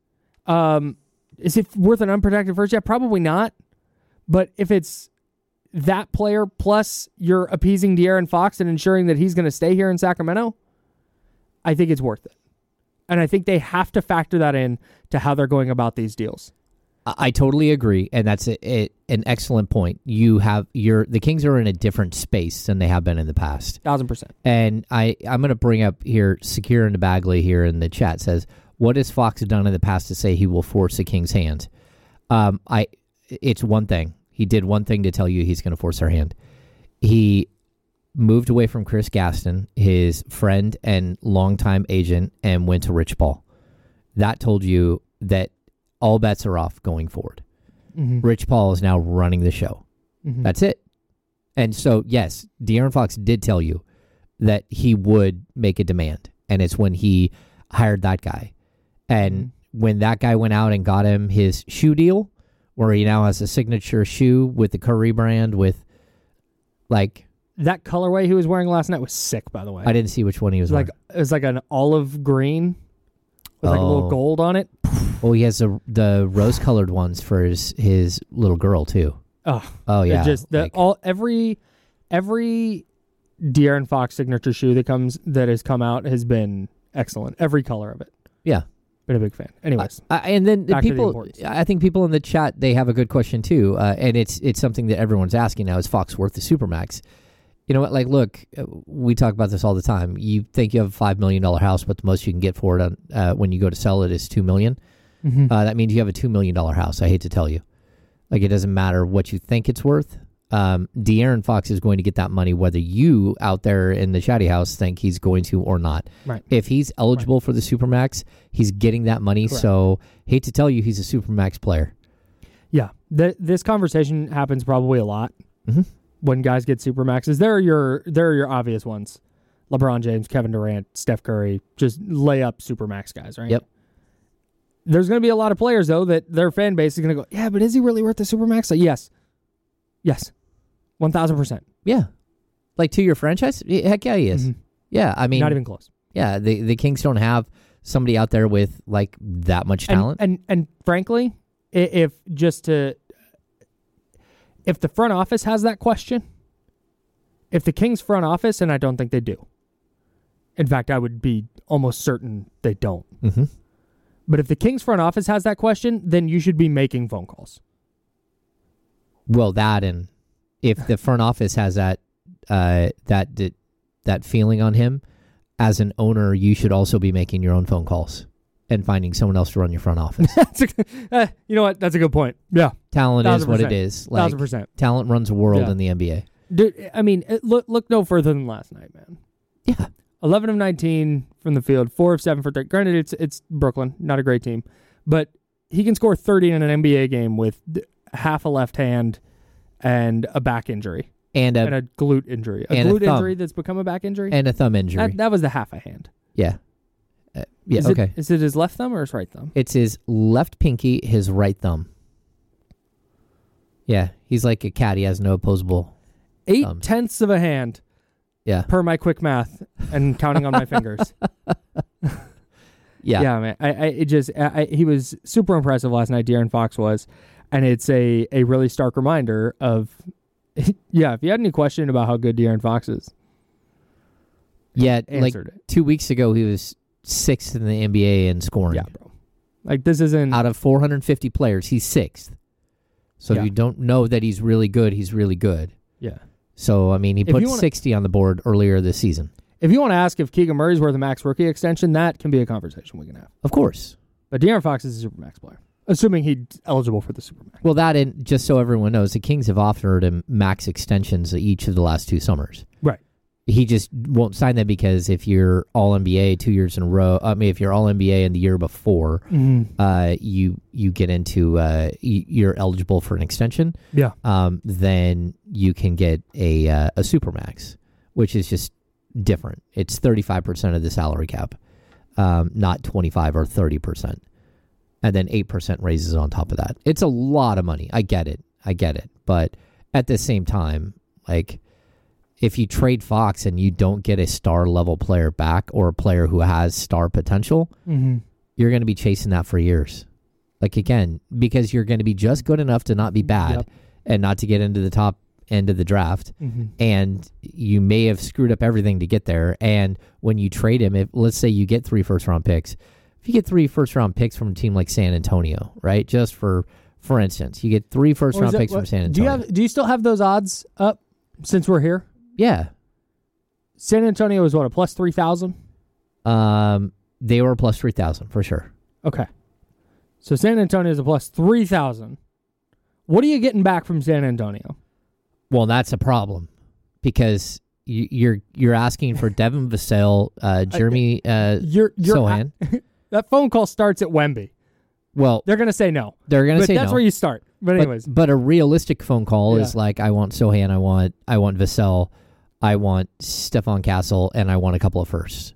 Um, is it worth an unprotected first? Yeah, probably not. But if it's that player plus you're appeasing De'Aaron Fox and ensuring that he's going to stay here in Sacramento, I think it's worth it. And I think they have to factor that in to how they're going about these deals. I, I totally agree, and that's a, a, an excellent point. You have your the Kings are in a different space than they have been in the past. Thousand percent. And I, I'm going to bring up here, Secure into Bagley here in the chat says, what has Fox done in the past to say he will force the Kings' hand? Um, I, it's one thing. He did one thing to tell you he's going to force their hand. He moved away from Chris Gaston, his friend and longtime agent, and went to Rich Paul. That told you that all bets are off going forward. Mm-hmm. Rich Paul is now running the show. Mm-hmm. That's it. And so, yes, De'Aaron Fox did tell you that he would make a demand. And it's when he hired that guy. And Mm-hmm. when that guy went out and got him his shoe deal, where he now has a signature shoe with the Curry brand with, like... That colorway he was wearing last night was sick, by the way. I didn't see which one he was It was wearing. like, it was like an olive green with like a little Oh. gold on it. Oh, he has the the rose-colored ones for his, his little girl, too. Oh, Oh, yeah. It just the, like- all every every De'Aaron Fox signature shoe that comes that has come out has been excellent. Every color of it. yeah. Been a big fan. Anyways, Uh, and then the Back to the people, importance. I think people in the chat, they have a good question too, uh, and it's it's something that everyone's asking now: is Fox worth the Supermax? You know what? Like, look, uh, we talk about this all the time. You think you have a five million dollar house, but the most you can get for it on, uh, when you go to sell it is two million. mm-hmm. Uh, that means you have a two million dollar house. I hate to tell you, like, it doesn't matter what you think it's worth. Um, De'Aaron Fox is going to get that money, whether you out there in the chatty house think he's going to or not. Right. If he's eligible for the Supermax, he's getting that money. Correct. So, hate to tell you, he's a Supermax player. yeah, Th- this conversation happens probably a lot Mhm. when guys get super maxes. There are your there are your obvious ones: LeBron James, Kevin Durant, Steph Curry. Just lay up super max guys, right? Yep. There's going to be a lot of players though that their fan base is going to go, yeah, but is he really worth the super max? Like, yes, yes, one thousand percent. Yeah. Like, to your franchise? Yeah, heck yeah, he is. Mhm. Yeah, I mean, Not even close. yeah, the, the Kings don't have somebody out there with, like, that much And, talent. and and frankly, i- if just to if the front office has that question, If the Kings front office, and I don't think they do. In fact, I would be almost certain they don't. Mm-hmm. But if the Kings front office has that question, then you should be making phone calls. Well, that and if the front office has that uh, that that feeling on him, as an owner, you should also be making your own phone calls and finding someone else to run your front office. That's a, uh, you know what? That's a good point. Yeah. Talent is what it percent. is. Like, Thousand percent. Talent runs the world Yeah. in the N B A. Dude, I mean, it, look look no further than last night, man. Yeah. eleven of nineteen from the field, four of seven for three. Granted, it's it's Brooklyn, not a great team, but he can score thirty in an N B A game with half a left hand and a back injury And a and a glute injury, a and a glute thumb. injury that's become a back injury. and a thumb injury. that, that was the half a hand. yeah. Uh, yeah. Is okay. It, is it his left thumb or his right thumb? It's his left pinky, his right thumb. Yeah, he's like a cat. He has no opposable. Eight thumbs. tenths of a hand Yeah. per my quick math and counting on my fingers. Yeah. Yeah, man. I, I it just I, I, he was super impressive last night. De'Aaron Fox was, and it's a, a really stark reminder of, yeah. If you had any question about how good De'Aaron Fox is, Yeah, like answered it. two weeks ago, he was sixth in the N B A in scoring. Yeah, bro. Like this isn't Out of four hundred fifty players, he's sixth. So Yeah. if you don't know that he's really good, he's really good. yeah. So, I mean, he If put you wanna- sixty on the board earlier this season. If you want to ask if Keegan Murray's worth a max rookie extension, that can be a conversation we can have. Of course. But De'Aaron Fox is a supermax player, assuming he's eligible for the supermax. Well, that, and just so everyone knows, the Kings have offered him max extensions each of the last two summers. Right. He just won't sign them because if you're all N B A two years in a row, I mean, if you're all N B A in the year before, Mm-hmm. uh, you you get into uh, y- you're eligible for an extension. Yeah. Um, then you can get a uh, a supermax, which is just different. It's thirty-five percent of the salary cap, um, not twenty-five or thirty percent, and then eight percent raises on top of that. It's a lot of money. I get it. I get it. But at the same time, like, if you trade Fox and you don't get a star level player back or a player who has star potential, Mm-hmm. you're going to be chasing that for years. Like, again, because you're going to be just good enough to not be bad Yep. and not to get into the top end of the draft. Mm-hmm. And you may have screwed up everything to get there. And when you trade him, if let's say you get three first round picks, if you get three first round picks from a team like San Antonio, right? Just for for instance, you get three first round picks from San Do you Antonio. have? Do you still have those odds up since we're here? yeah. San Antonio is what, a plus three thousand? Um, they were plus three thousand for sure. Okay. So San Antonio is a plus three thousand. What are you getting back from San Antonio? Well, that's a problem because you, you're you're asking for Devin Vassell, uh, Jeremy uh, You're, you're Sohan. That phone call starts at Wemby. Well, They're going to say no. they're going to But say that's no. where you start. But But- anyways. but, a realistic phone call Yeah. is like, I want Sohan, I want I want Vassell, I want Stephon Castle, and I want a couple of firsts.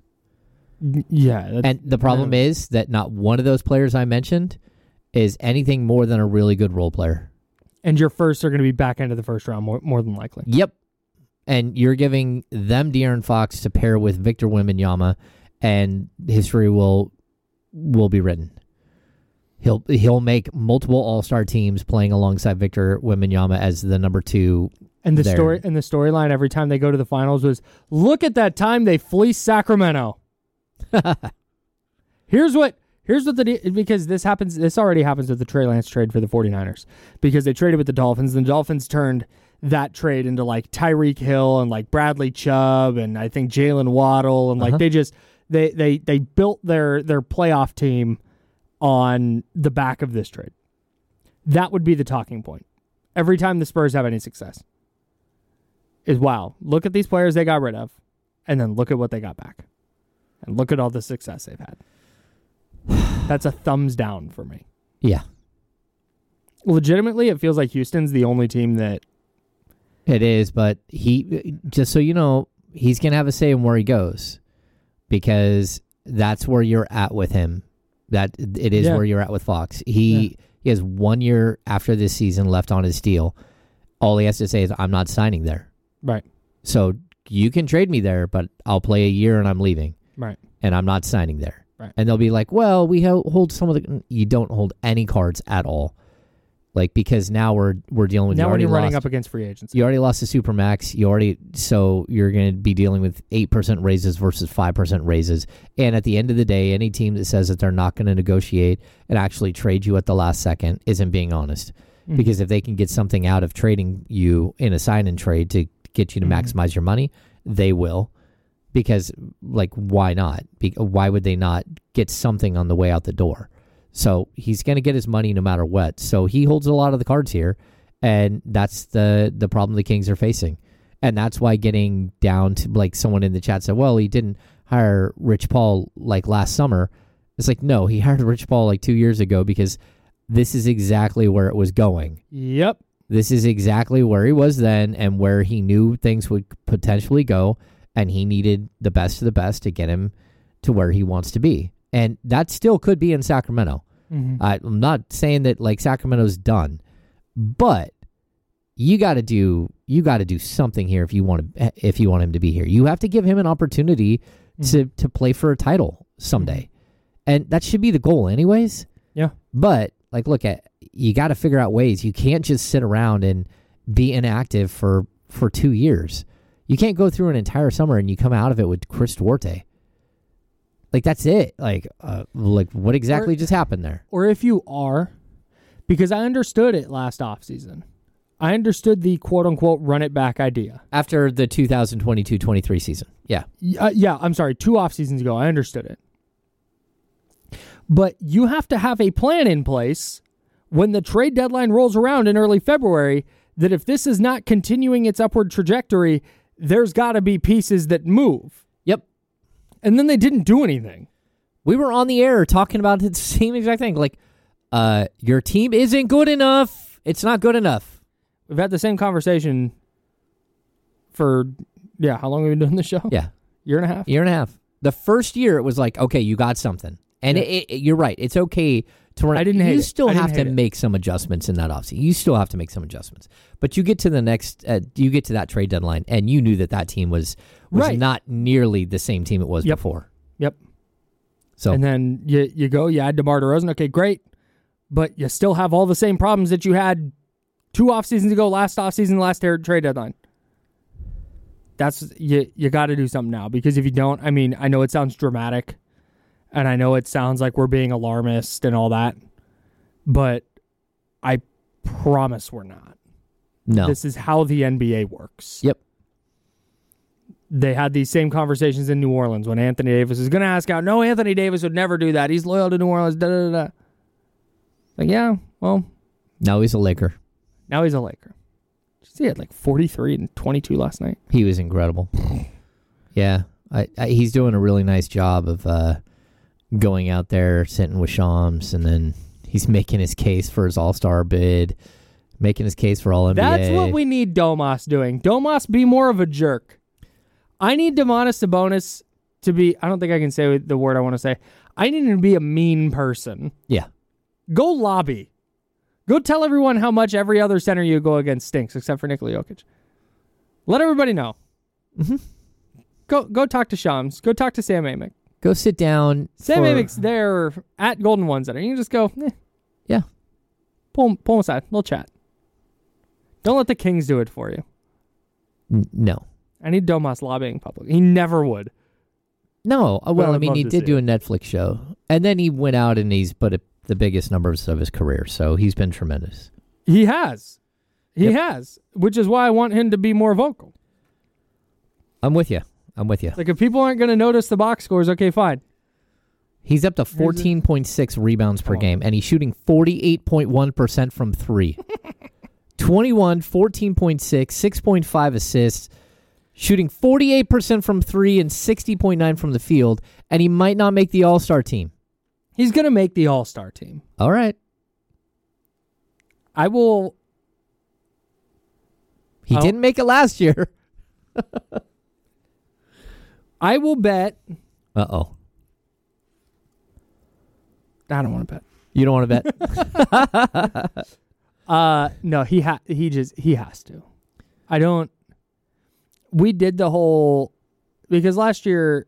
yeah. That's, And the problem is that not one of those players I mentioned is anything more than a really good role player. and your firsts are going to be back end of the first round more, more than likely. Yep. And you're giving them De'Aaron Fox to pair with Victor Wembanyama, and history will will be written. He'll he'll make multiple All-Star teams playing alongside Victor Wembanyama as the number two. And the there. story and the storyline every time they go to the finals was, look at that time they fleeced Sacramento. Here's what here's what the de- because this happens this already happens with the Trey Lance trade for the 49ers because they traded with the Dolphins and the Dolphins turned that trade into like Tyreek Hill and like Bradley Chubb and I think Jalen Waddle and like Uh-huh. they just they they they built their their playoff team on the back of this trade. That would be the talking point every time the Spurs have any success. Is wow, look at these players they got rid of, and then look at what they got back. And look at all the success they've had. That's a thumbs down for me. Yeah, Legitimately, it feels like Houston's the only team that... it is. But he, just so you know, he's gonna have a say in where he goes because that's where you're at with him. That it is Yeah. where you're at with Fox. He Yeah. he has one year after this season left on his deal. All he has to say is, "I'm not signing there." Right, So you can trade me there, but I'll play a year and I'm leaving, right. and I'm not signing there. Right. And they'll be like, "Well, we ho- hold some of the." You don't hold any cards at all. Like, because now we're we're dealing with now you when already you're running lost, up against free agency. You already lost the Supermax. You already so you're going to be dealing with eight percent raises versus five percent raises. And at the end of the day, any team that says that they're not going to negotiate and actually trade you at the last second isn't being honest. Mm-hmm. Because if they can get something out of trading you in a sign and trade to get you to mm-hmm. maximize your money, they will. Because, like, why not? Be- why would they not get something on the way out the door? So he's going to get his money no matter what. So he holds a lot of the cards here, and that's the the problem the Kings are facing. And that's why getting down to, like, someone in the chat said, well, he didn't hire Rich Paul, like, last summer. It's like, no, he hired Rich Paul, like, two years ago because this is exactly where it was going. Yep. This is exactly where he was then and where he knew things would potentially go, and he needed the best of the best to get him to where he wants to be. And that still could be in Sacramento. Mm-hmm. Uh, I'm not saying that like Sacramento's done, but you got to do you got to do something here if you want to if you want him to be here. You have to give him an opportunity mm-hmm. to to play for a title someday, mm-hmm. and that should be the goal, anyways. Yeah. But like, look at you got to figure out ways. You can't just sit around and be inactive for for two years. You can't go through an entire summer and you come out of it with Chris Duarte. Like, that's it. Like, uh, like what exactly or, just happened there? Or if you are, because I understood it last offseason. I understood the quote-unquote run-it-back idea. After the two thousand twenty-two twenty-three season. Yeah. Uh, yeah, I'm sorry. Two off seasons ago, I understood it. But you have to have a plan in place when the trade deadline rolls around in early February that if this is not continuing its upward trajectory, there's got to be pieces that move. Yep. And then they didn't do anything. We were on the air talking about the same exact thing. Like, uh, your team isn't good enough. It's not good enough. We've had the same conversation for, yeah, how long have we been doing this show? Yeah. Year and a half? Year and a half. The first year, it was like, okay, you got something. And yeah. it, it, you're right. It's okay to run. I didn't hate You it. still I have to it. make some adjustments in that offseason. You still have to make some adjustments. But you get to the next, uh, you get to that trade deadline, and you knew that that team was, was right. not nearly the same team it was yep. before. Yep. So And then you, you go, you add DeMar DeRozan. Okay, great. But you still have all the same problems that you had two off seasons ago, last off season, last trade deadline. That's you. You got to do something now, because if you don't, I mean, I know it sounds dramatic, and I know it sounds like we're being alarmist and all that, but I promise we're not. No, this is how the N B A works. Yep. They had these same conversations in New Orleans when Anthony Davis is going to ask out. No, Anthony Davis would never do that. He's loyal to New Orleans. Da da da. Like, yeah, well, now he's a Laker. Now he's a Laker. He had like forty-three and twenty-two last night. He was incredible. yeah, I, I, he's doing a really nice job of uh, going out there, sitting with Shams, and then he's making his case for his All-Star bid, making his case for All N B A. That's what we need Domas doing. Domas, be more of a jerk. I need Domantas Sabonis to be, I don't think I can say the word I want to say. I need him to be a mean person. Yeah. Go lobby. Go tell everyone how much every other center you go against stinks, except for Nikola Jokic. Let everybody know. Mm-hmm. Go go talk to Shams. Go talk to Sam Amick. Go sit down. Sam for... Amick's there at Golden One Center. You can just go, eh. Yeah. Pull him, pull him aside. We'll chat. Don't let the Kings do it for you. N- no. I need Domas lobbying public. He never would. No. Well, I I mean, he did do it. a Netflix show. And then he went out and he's put a the biggest numbers of his career, so he's been tremendous. He has. He yep. has, which is why I want him to be more vocal. I'm with you. I'm with you. Like, if people aren't going to notice the box scores, okay, fine. He's up to fourteen point six rebounds per game, and he's shooting forty-eight point one percent from three. twenty-one, fourteen point six, six point five assists, shooting forty-eight percent from three and sixty point nine from the field, and he might not make the All-Star team. He's going to make the All-Star team. All right. I will... He I'll, didn't make it last year. I will bet... Uh-oh. I don't want to bet. You don't want to bet? uh, no, he ha- he just he has to. I don't... We did the whole... Because last year...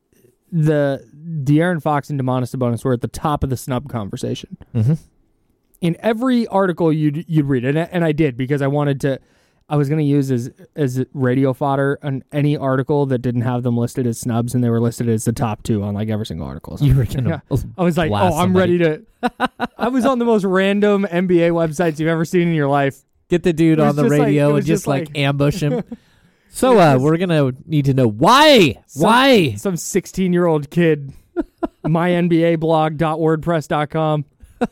The De'Aaron Fox and Domantas Sabonis were at the top of the snub conversation. Mm-hmm. in every article you'd you'd read, and and I did because I wanted to. I was going to use as as radio fodder on any article that didn't have them listed as snubs, and they were listed as the top two on like every single article. So, You were going to yeah. I was like, oh, I'm somebody. ready to. I was on the most random N B A websites you've ever seen in your life. Get the dude It was on the just like- radio it and was just just like, like- ambush him. So uh, we're going to need to know why. Some- why? Some sixteen-year-old kid, my N B A blog dot wordpress dot com.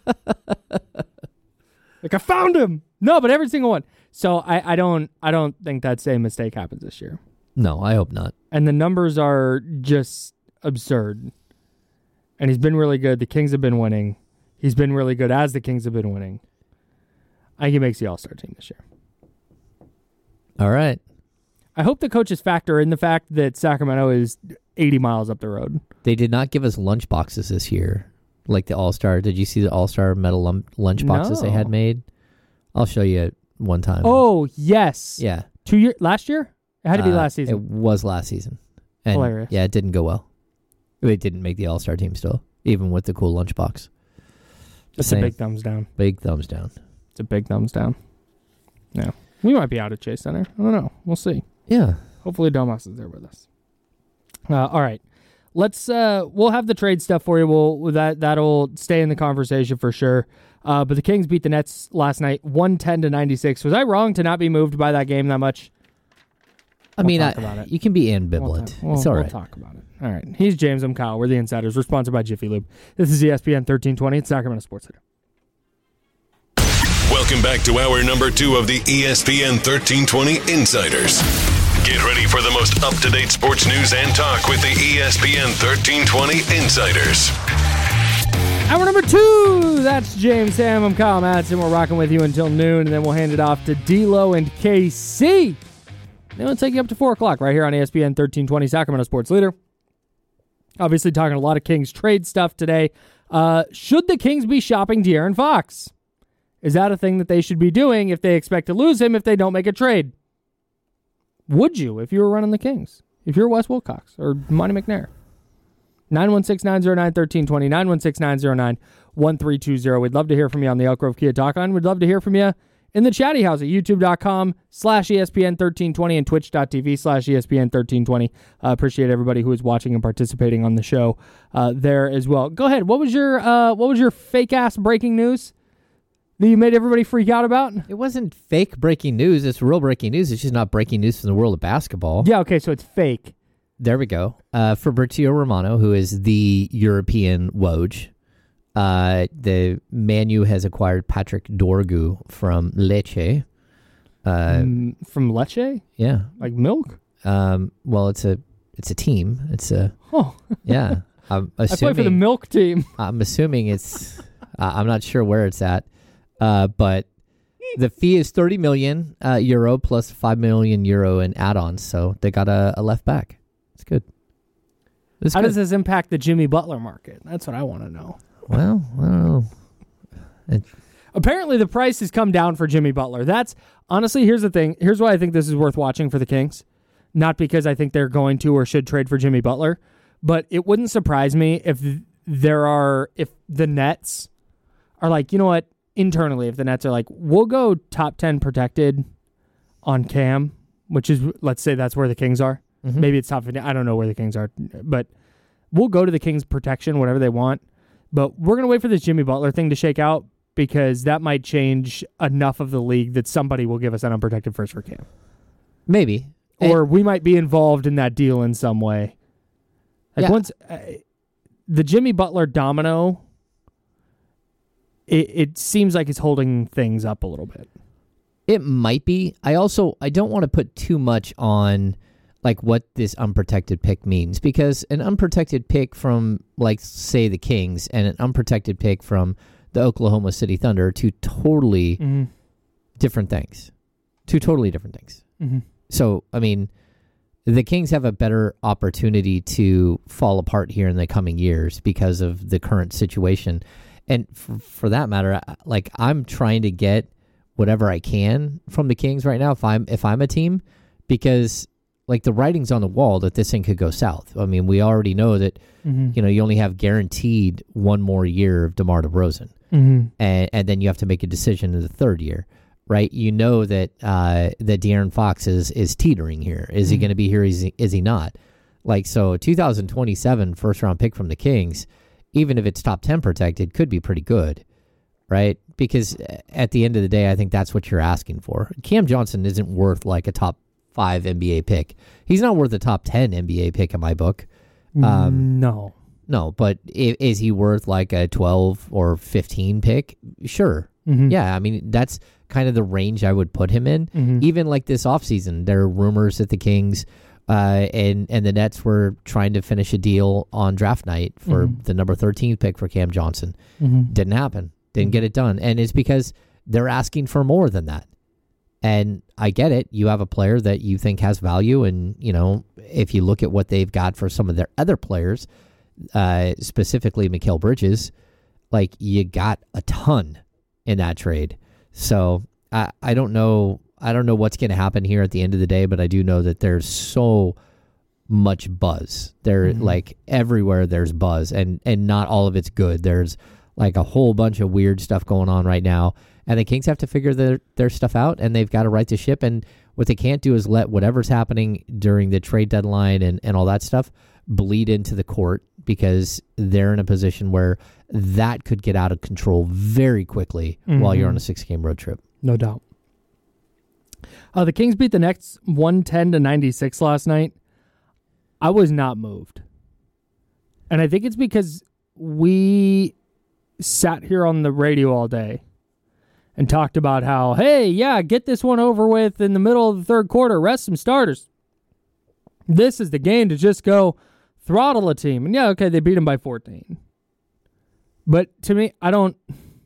Like, I found him. No, but every single one. So I, I don't I don't think that same mistake happens this year. No, I hope not. And the numbers are just absurd. And he's been really good. The Kings have been winning. He's been really good as the Kings have been winning. I think he makes the All-Star team this year. All right. I hope the coaches factor in the fact that Sacramento is eighty miles up the road. They did not give us lunch boxes this year, like the All-Star. Did you see the All-Star metal lum- lunch boxes they No. had made? I'll show you it one time. Oh, yes. yeah. Two year last year? It had to be Uh, last season. It was last season. And Hilarious. yeah, it didn't go well. They didn't make the All-Star team still, even with the cool lunchbox. It's a saying. big thumbs down. Big thumbs down. It's a big thumbs down. Yeah. We might be out at Chase Center. I don't know. We'll see. Yeah. Hopefully Domas is there with us. Uh, all right. Let's uh we'll have the trade stuff for you. We'll that that'll stay in the conversation for sure. Uh, but the Kings beat the Nets last night one ten to ninety-six. Was I wrong to not be moved by that game that much? I We'll mean, talk I, about it. you can be We'll ambivalent. talk, we'll, it's all we'll right. talk about it. All right. He's James. I'm Kyle. We're the Insiders. We're sponsored by Jiffy Lube. This is E S P N thirteen twenty. It's Sacramento Sports Center. Welcome back to hour number two of the E S P N thirteen twenty Insiders. Get ready for the most up-to-date sports news and talk with the E S P N thirteen twenty Insiders. Hour number two. That's James Sam. I'm Kyle Madsen. We're rocking with you until noon, and then we'll hand it off to D-Lo and K C. Then we'll take you up to four o'clock right here on E S P N thirteen twenty, Sacramento Sports Leader. Obviously talking a lot of Kings trade stuff today. Uh, should the Kings be shopping De'Aaron Fox? Is that a thing that they should be doing if they expect to lose him if they don't make a trade? Would you if you were running the Kings? If you're Wes Wilcox or Monty McNair? nine one six, nine zero nine, one three two zero, nine one six, nine zero nine, one three two zero. We'd love to hear from you on the Elk Grove Kia Talk Line. We'd love to hear from you in the chatty house at youtube.com slash ESPN 1320 and twitch.tv slash ESPN 1320. Uh, appreciate everybody who is watching and participating on the show uh, there as well. Go ahead. What was your uh, what was your fake ass breaking news that you made everybody freak out about? It wasn't fake breaking news. It's real breaking news. It's just not breaking news from the world of basketball. Yeah, okay, so it's fake. There we go. Uh, Fabrizio Romano, who is the European Woj, uh, the Man U has acquired Patrick Dorgu from Lecce. Uh, Mm, from Lecce? yeah. Like milk? Um, well, it's a it's a team. It's a Oh, yeah. I'm I play for the assuming. milk team. I'm assuming it's. uh, I'm not sure where it's at, uh, but the fee is thirty million uh, euro plus five million euro in add-ons. So they got a, a left back. It's good. It's How good. does this impact the Jimmy Butler market? That's what I want to know. Well, I don't know. It, Apparently, the price has come down for Jimmy Butler. That's honestly, here's the thing. Here's why I think this is worth watching for the Kings. Not because I think they're going to or should trade for Jimmy Butler, but it wouldn't surprise me if there are, if the Nets are like, you know what, internally, if the Nets are like, we'll go top ten protected on Cam, which is, let's say that's where the Kings are. Mhm. Maybe it's top fifteen. I don't know where the Kings are, but we'll go to the Kings protection, whatever they want. But we're going to wait for this Jimmy Butler thing to shake out because that might change enough of the league that somebody will give us an unprotected first for Cam. maybe. Or we might be involved in that deal in some way. Like Yeah. once uh, the Jimmy Butler domino, it, it seems like it's holding things up a little bit. It might be. I also I don't want to put too much on like what this unprotected pick means because an unprotected pick from like say the Kings and an unprotected pick from the Oklahoma City Thunder are two totally Mm-hmm. different things. Two totally different things. Mm-hmm. So, I mean, the Kings have a better opportunity to fall apart here in the coming years because of the current situation. And for, for that matter, I- like I'm trying to get whatever I can from the Kings right now if I'm if I'm a team because like the writing's on the wall that this thing could go south. I mean, we already know that Mm-hmm. you know you only have guaranteed one more year of DeMar DeRozan. mm-hmm. and and then you have to make a decision in the third year, right? You know that uh, that De'Aaron Fox is is teetering here. Is mm-hmm. he going to be here? Is he, is he not? Like, so two thousand twenty-seven first round pick from the Kings, even if it's top ten protected, could be pretty good, right? Because at the end of the day, I think that's what you're asking for. Cam Johnson isn't worth like a top five N B A pick. He's not worth a top ten N B A pick in my book. Um, no. No, but is, is he worth like a twelve or fifteen pick? Sure. Mm-hmm. Yeah, I mean, that's kind of the range I would put him in. Mm-hmm. Even like this offseason, there are rumors that the Kings uh, and, and the Nets were trying to finish a deal on draft night for mm-hmm. the number thirteen pick for Cam Johnson. Mm-hmm. Didn't happen. Didn't get it done. And it's because they're asking for more than that. And I get it. You have a player that you think has value. And, you know, if you look at what they've got for some of their other players, uh, specifically Mikal Bridges, like you got a ton in that trade. So I, I don't know. I don't know what's going to happen here at the end of the day, but I do know that there's so much buzz. There, mm-hmm. like everywhere there's buzz, and, and not all of it's good. There's like a whole bunch of weird stuff going on right now. And the Kings have to figure their, their stuff out, and they've got to right the ship. And what they can't do is let whatever's happening during the trade deadline and, and all that stuff bleed into the court, because they're in a position where that could get out of control very quickly mm-hmm. while you're on a six-game road trip. No doubt. Uh, the Kings beat the Nets one ten to ninety-six last night. I was not moved. And I think it's because we sat here on the radio all day and talked about how, hey, yeah, get this one over with in the middle of the third quarter, rest some starters. This is the game to just go throttle a team. And yeah, okay, they beat them by fourteen. But to me, I don't...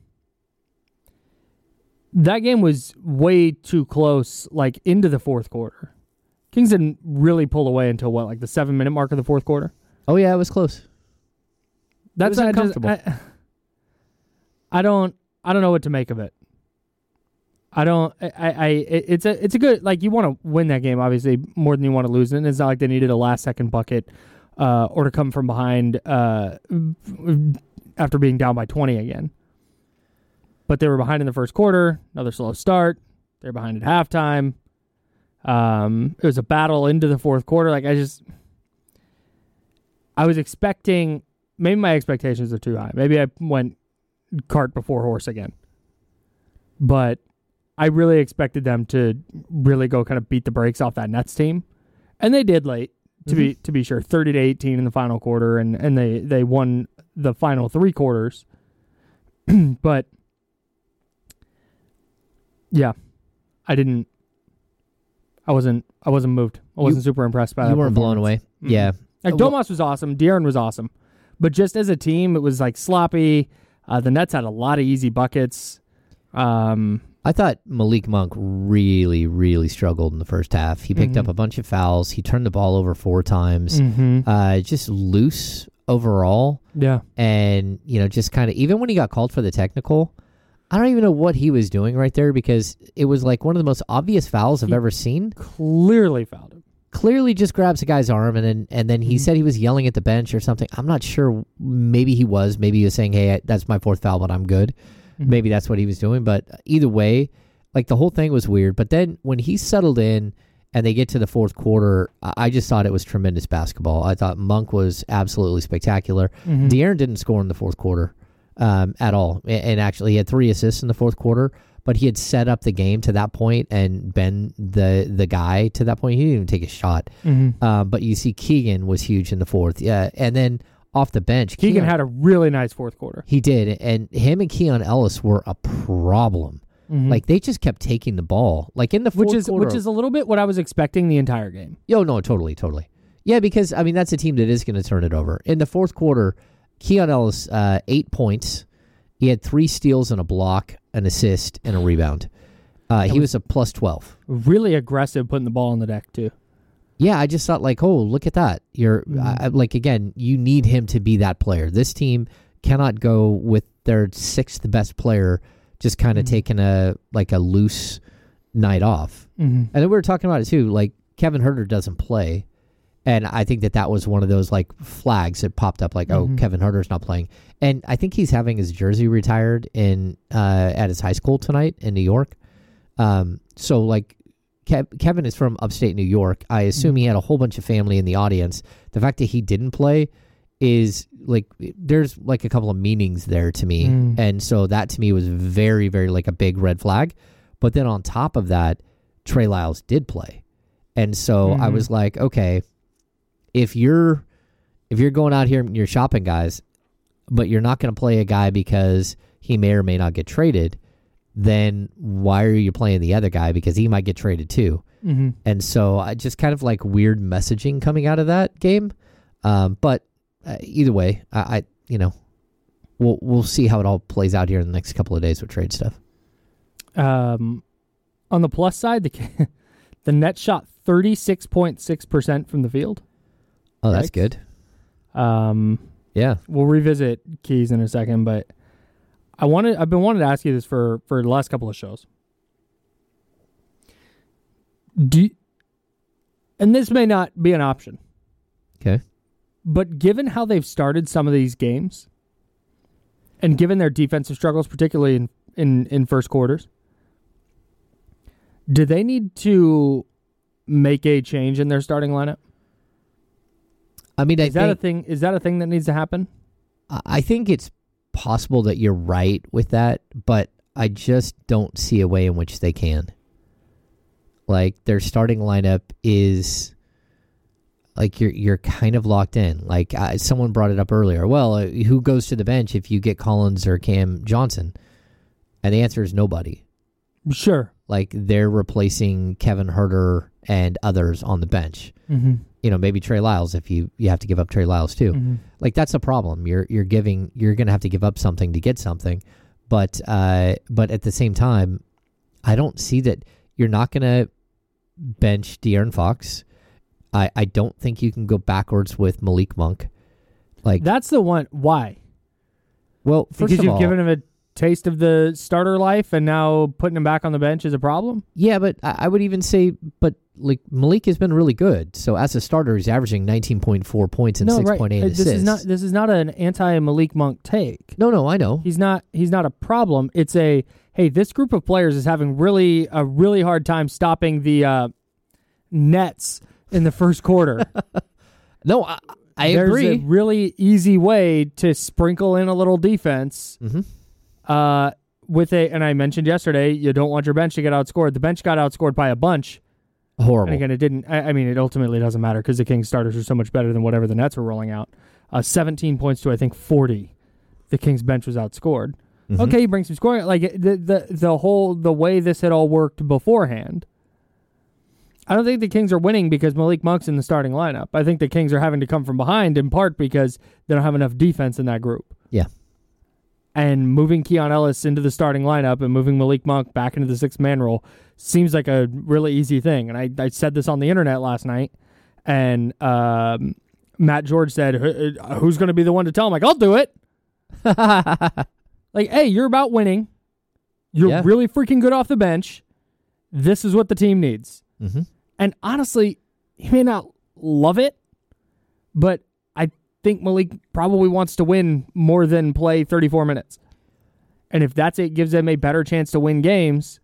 That game was way too close, like, into the fourth quarter. Kings didn't really pull away until, what, like the seven-minute mark of the fourth quarter? Oh, yeah, it was close. That's it was uncomfortable. Just, I, I don't I don't know what to make of it. I don't. I. I. It's a. It's a good. Like, you want to win that game, obviously, more than you want to lose it. And it's not like they needed a last second bucket, uh, or to come from behind uh, after being down by twenty again. But they were behind in the first quarter. Another slow start. They're behind at halftime. Um, it was a battle into the fourth quarter. Like, I just, I was expecting. Maybe my expectations are too high. Maybe I went cart before horse again. But I really expected them to really go kind of beat the brakes off that Nets team. And they did late, to mm-hmm. be to be sure. thirty to eighteen in the final quarter, and, and they, they won the final three quarters. But, yeah, I didn't, I wasn't, I wasn't moved. I wasn't you, super impressed by that. You weren't blown away. Mm-hmm. Yeah. Like, Domas was awesome. De'Aaron was awesome. But just as a team, it was, like, sloppy. Uh, the Nets had a lot of easy buckets. Um, I thought Malik Monk really, really struggled in the first half. He picked mm-hmm. up a bunch of fouls. He turned the ball over four times. Mm-hmm. Uh, just loose overall. Yeah. And, you know, just kind of, even when he got called for the technical, I don't even know what he was doing right there, because it was like one of the most obvious fouls I've he ever seen. Clearly fouled him. Clearly just grabs a guy's arm, and then and then he mm-hmm. said he was yelling at the bench or something. I'm not sure. Maybe he was. Maybe he was saying, hey, that's my fourth foul, but I'm good. Mm-hmm. Maybe that's what he was doing. But either way, like, the whole thing was weird. But then when he settled in and they get to the fourth quarter, I just thought it was tremendous basketball. I thought Monk was absolutely spectacular. Mm-hmm. De'Aaron didn't score in the fourth quarter um, at all. And actually, he had three assists in the fourth quarter. But he had set up the game to that point and been the the guy to that point. He didn't even take a shot. Mm-hmm. Um, but you see Keegan was huge in the fourth. Yeah, and then off the bench, Keegan Keon, had a really nice fourth quarter. He did, and him and Keon Ellis were a problem. Mm-hmm. Like, they just kept taking the ball. Like, in the fourth which is quarter, which is a little bit what I was expecting the entire game. Yo, no, totally, totally. Yeah, because I mean that's a team that is going to turn it over. In the fourth quarter, Keon Ellis uh, eight points. He had three steals and a block, an assist, and a rebound. Uh, he was, was a plus twelve. Really aggressive putting the ball on the deck, too. Yeah, I just thought, like, oh, look at that. You're mm-hmm. I, like, again, you need him to be that player. This team cannot go with their sixth best player just kind of mm-hmm. taking a, like, a loose night off. Mm-hmm. And then we were talking about it, too. Like, Kevin Huerter doesn't play. And I think that that was one of those like flags that popped up like, Mm-hmm. oh, Kevin Huerter's not playing. And I think he's having his jersey retired in uh, at his high school tonight in New York. Um, so like Kev- Kevin is from upstate New York. I assume mm-hmm. he had a whole bunch of family in the audience. The fact that he didn't play is like, there's like a couple of meanings there to me. Mm. And so that to me was very, very like a big red flag. But then on top of that, Trey Lyles did play. And so mm-hmm. I was like, okay, if you're if you're going out here and you're shopping guys, but you're not going to play a guy because he may or may not get traded, then why are you playing the other guy? Because he might get traded too. Mm-hmm. And so I just kind of like weird messaging coming out of that game. Um, but uh, either way, I, I you know we'll we'll see how it all plays out here in the next couple of days with trade stuff. Um, on the plus side, the the Nets shot thirty-six point six percent from the field. Oh, that's right? Good. Um, yeah, we'll revisit keys in a second, but I wanted I've been wanting to ask you this for, for the last couple of shows. Do you, and this may not be an option. Okay. But given how they've started some of these games, and given their defensive struggles, particularly in, in, in first quarters, do they need to make a change in their starting lineup? I mean, I is that think, a thing? Is that a thing that needs to happen? I think it's possible that you're right with that, but I just don't see a way in which they can. Like their starting lineup is like you're you're kind of locked in. Like uh, someone brought it up earlier. Well, uh, who goes to the bench if you get Collins or Cam Johnson? And the answer is nobody. Sure. Like they're replacing Kevin Huerter and others on the bench. Mm-hmm. You know, maybe Trey Lyles if you, you have to give up Trey Lyles too. Mm-hmm. Like that's a problem. You're you're giving you're going to have to give up something to get something, but uh, but at the same time, I don't see that you're not going to bench De'Aaron Fox. I I don't think you can go backwards with Malik Monk. Like that's the one. Why? Well, first because of you've all, given him a taste of the starter life, and now putting him back on the bench is a problem. Yeah, but I, I would even say, but like Malik has been really good. So as a starter, he's averaging nineteen point four points and no, six point eight right. assists. This is not this is not an anti Malik Monk take. No, no, I know. He's not he's not a problem. It's a hey, this group of players is having really a really hard time stopping the uh, Nets in the first quarter. no, I, I There's agree. There's a really easy way to sprinkle in a little defense. Mm-hmm. Uh, with a, and I mentioned yesterday, you don't want your bench to get outscored. The bench got outscored by a bunch. Horrible. And again, it didn't. I, I mean, it ultimately doesn't matter because the Kings starters are so much better than whatever the Nets were rolling out. Uh, seventeen points to I think forty. The Kings bench was outscored. Mm-hmm. Okay, you bring some scoring. Like the the the whole the way this had all worked beforehand. I don't think the Kings are winning because Malik Monk's in the starting lineup. I think the Kings are having to come from behind in part because they don't have enough defense in that group. Yeah. And moving Keon Ellis into the starting lineup and moving Malik Monk back into the sixth-man role seems like a really easy thing. And I, I said this on the internet last night, and um, Matt George said, who's going to be the one to tell him? Like, I'll do it. Like, hey, you're about winning. You're yeah. really freaking good off the bench. This is what the team needs. Mm-hmm. And honestly, he may not love it, but I think Malik probably wants to win more than play thirty-four minutes. And if that's it, gives them a better chance to win games.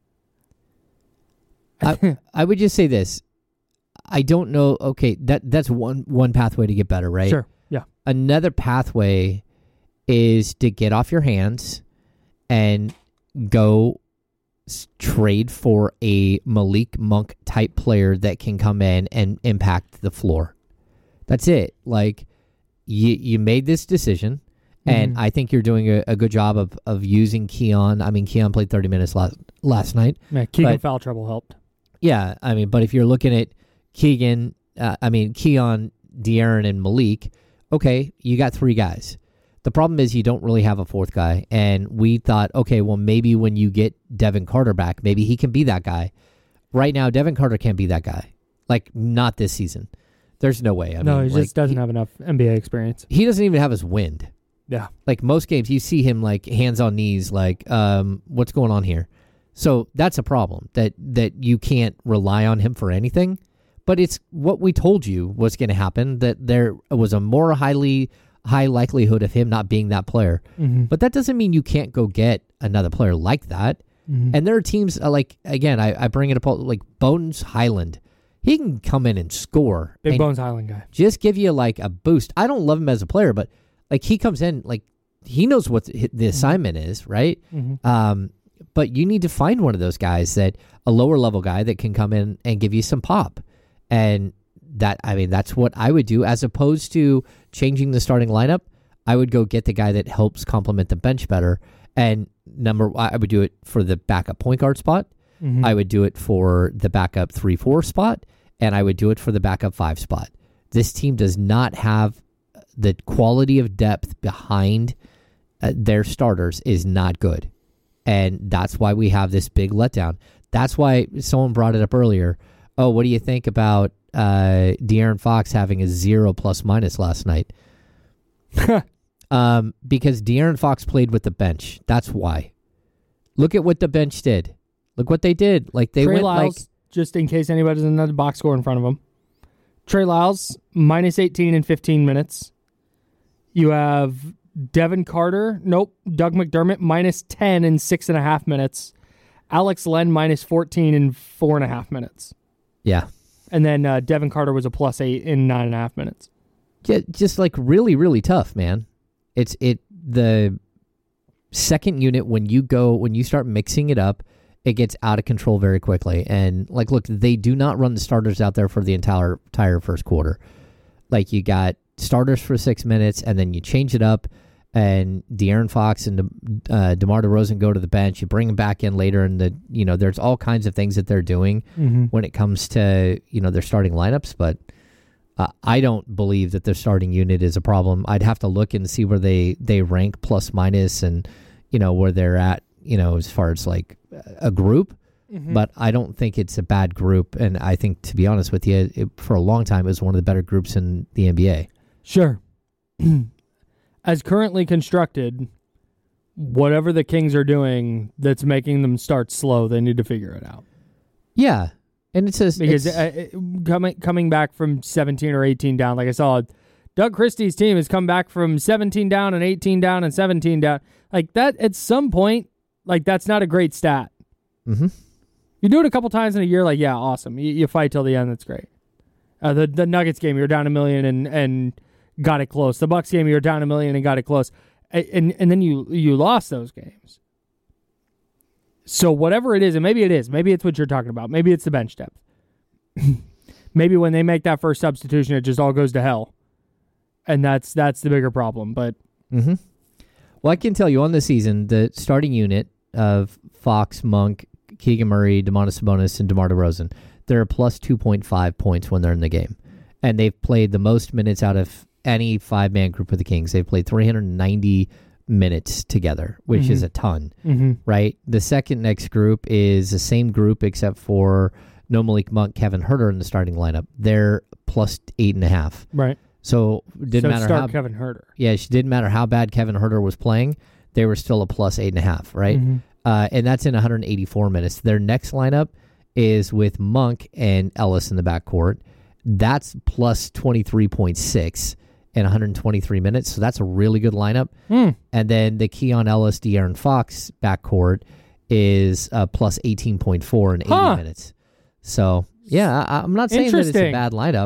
I, I would just say this. I don't know. Okay, that that's one one pathway to get better, right? Sure. Yeah. Another pathway is to get off your hands and go s- trade for a Malik Monk type player that can come in and impact the floor. That's it. Like, you you made this decision, and mm-hmm. I think you're doing a, a good job of, of using Keon. I mean, Keon played thirty minutes last last night. Yeah, Keegan but, foul trouble helped. Yeah, I mean, but if you're looking at Keegan, uh, I mean, Keon, De'Aaron, and Malik, okay, you got three guys. The problem is you don't really have a fourth guy, and we thought, okay, well, maybe when you get Devin Carter back, maybe he can be that guy. Right now, Devin Carter can't be that guy. Like, not this season. There's no way. I no, mean, he like, just doesn't he, have enough N B A experience. He doesn't even have his wind. Yeah. Like, most games, you see him, like, hands on knees, like, um, what's going on here? So that's a problem, that, that you can't rely on him for anything. but it's what we told you was going to happen, that there was a more highly high likelihood of him not being that player. Mm-hmm. But that doesn't mean you can't go get another player like that. Mm-hmm. And there are teams uh, like, again, I, I bring it up, like Bones Highland. He can come in and score. Big and Bones Highland guy. just give you like a boost. I don't love him as a player, but like he comes in, like he knows what the, the assignment mm-hmm. is, right? Mm-hmm. Um, but you need to find one of those guys, that a lower level guy that can come in and give you some pop. And that, I mean, that's what I would do, as opposed to changing the starting lineup. I would go get the guy that helps complement the bench better. And number, I would do it for the backup point guard spot. Mm-hmm. I would do it for the backup three four spot, and I would do it for the backup five spot. This team does not have the quality of depth behind uh, their starters is not good. And that's why we have this big letdown. That's why someone brought it up earlier. Oh, what do you think about uh, De'Aaron Fox having a zero plus minus last night? um, because De'Aaron Fox played with the bench. That's why. Look at what the bench did. Look what they did. Like they Trey went Lyles, like, just in case anybody doesn't have the box score in front of him. Trey Lyles, minus eighteen in fifteen minutes. You have Devin Carter, nope, Doug McDermott, minus ten in six and a half minutes. Alex Len, minus fourteen in four and a half minutes. yeah. And then uh, Devin Carter was a plus eight in nine and a half minutes. Yeah, just like really, really tough, man. It's it the second unit, when you go when you start mixing it up, it gets out of control very quickly. And like, look, they do not run the starters out there for the entire entire first quarter. Like, you got starters for six minutes, and then you change it up, and De'Aaron Fox and De, uh, DeMar DeRozan go to the bench. You bring them back in later, and the you know there's all kinds of things that they're doing Mm-hmm. when it comes to you know their starting lineups, but. Uh, I don't believe that their starting unit is a problem. I'd have to look and see where they, they rank plus minus and, you know, where they're at, you know, as far as like a group. Mm-hmm. But I don't think it's a bad group. And I think, to be honest with you, it, for a long time, it was one of the better groups in the N B A. Sure. As currently constructed, whatever the Kings are doing that's making them start slow, they need to figure it out. Yeah. And it's just Because it's, uh, it- coming coming back from seventeen or eighteen down, like I saw, Doug Christie's team has come back from seventeen down and eighteen down and seventeen down. Like that, at some point, like that's not a great stat. mm-hmm. You do it a couple times in a year, like, yeah, awesome. You, you fight till the end, that's great. Uh, the the Nuggets game, you're down a million and, and got it close. The Bucks game, you're down a million and got it close. And, and, and then you you lost those games. So whatever it is, and maybe it is, maybe it's what you're talking about. Maybe it's the bench depth. Maybe when they make that first substitution, it just all goes to hell. And that's that's the bigger problem. But Mm-hmm. Well, I can tell you on the season, the starting unit of Fox, Monk, Keegan Murray, Domantas Sabonis, and DeMar DeRozan, they're plus two point five points when they're in the game. And they've played the most minutes out of any five-man group of the Kings. They've played three hundred ninety minutes together, which Mm-hmm. is a ton, mm-hmm. right? The second next group is the same group except for no Malik Monk, Kevin Huerter in the starting lineup. They're plus eight and a half. right. So it didn't so matter start how Kevin Huerter. yeah, it didn't matter how bad Kevin Huerter was playing. They were still a plus eight and a half, right? Mhm. Uh, and that's in one hundred eighty-four minutes. Their next lineup is with Monk and Ellis in the backcourt. That's plus twenty-three point six in one hundred twenty-three minutes. So that's a really good lineup. Hmm. And then the Keon Ellis, De'Aaron Fox backcourt is uh, plus eighteen point four in eighty Huh. minutes. So, yeah, I, I'm not saying that it's a Interesting. bad lineup.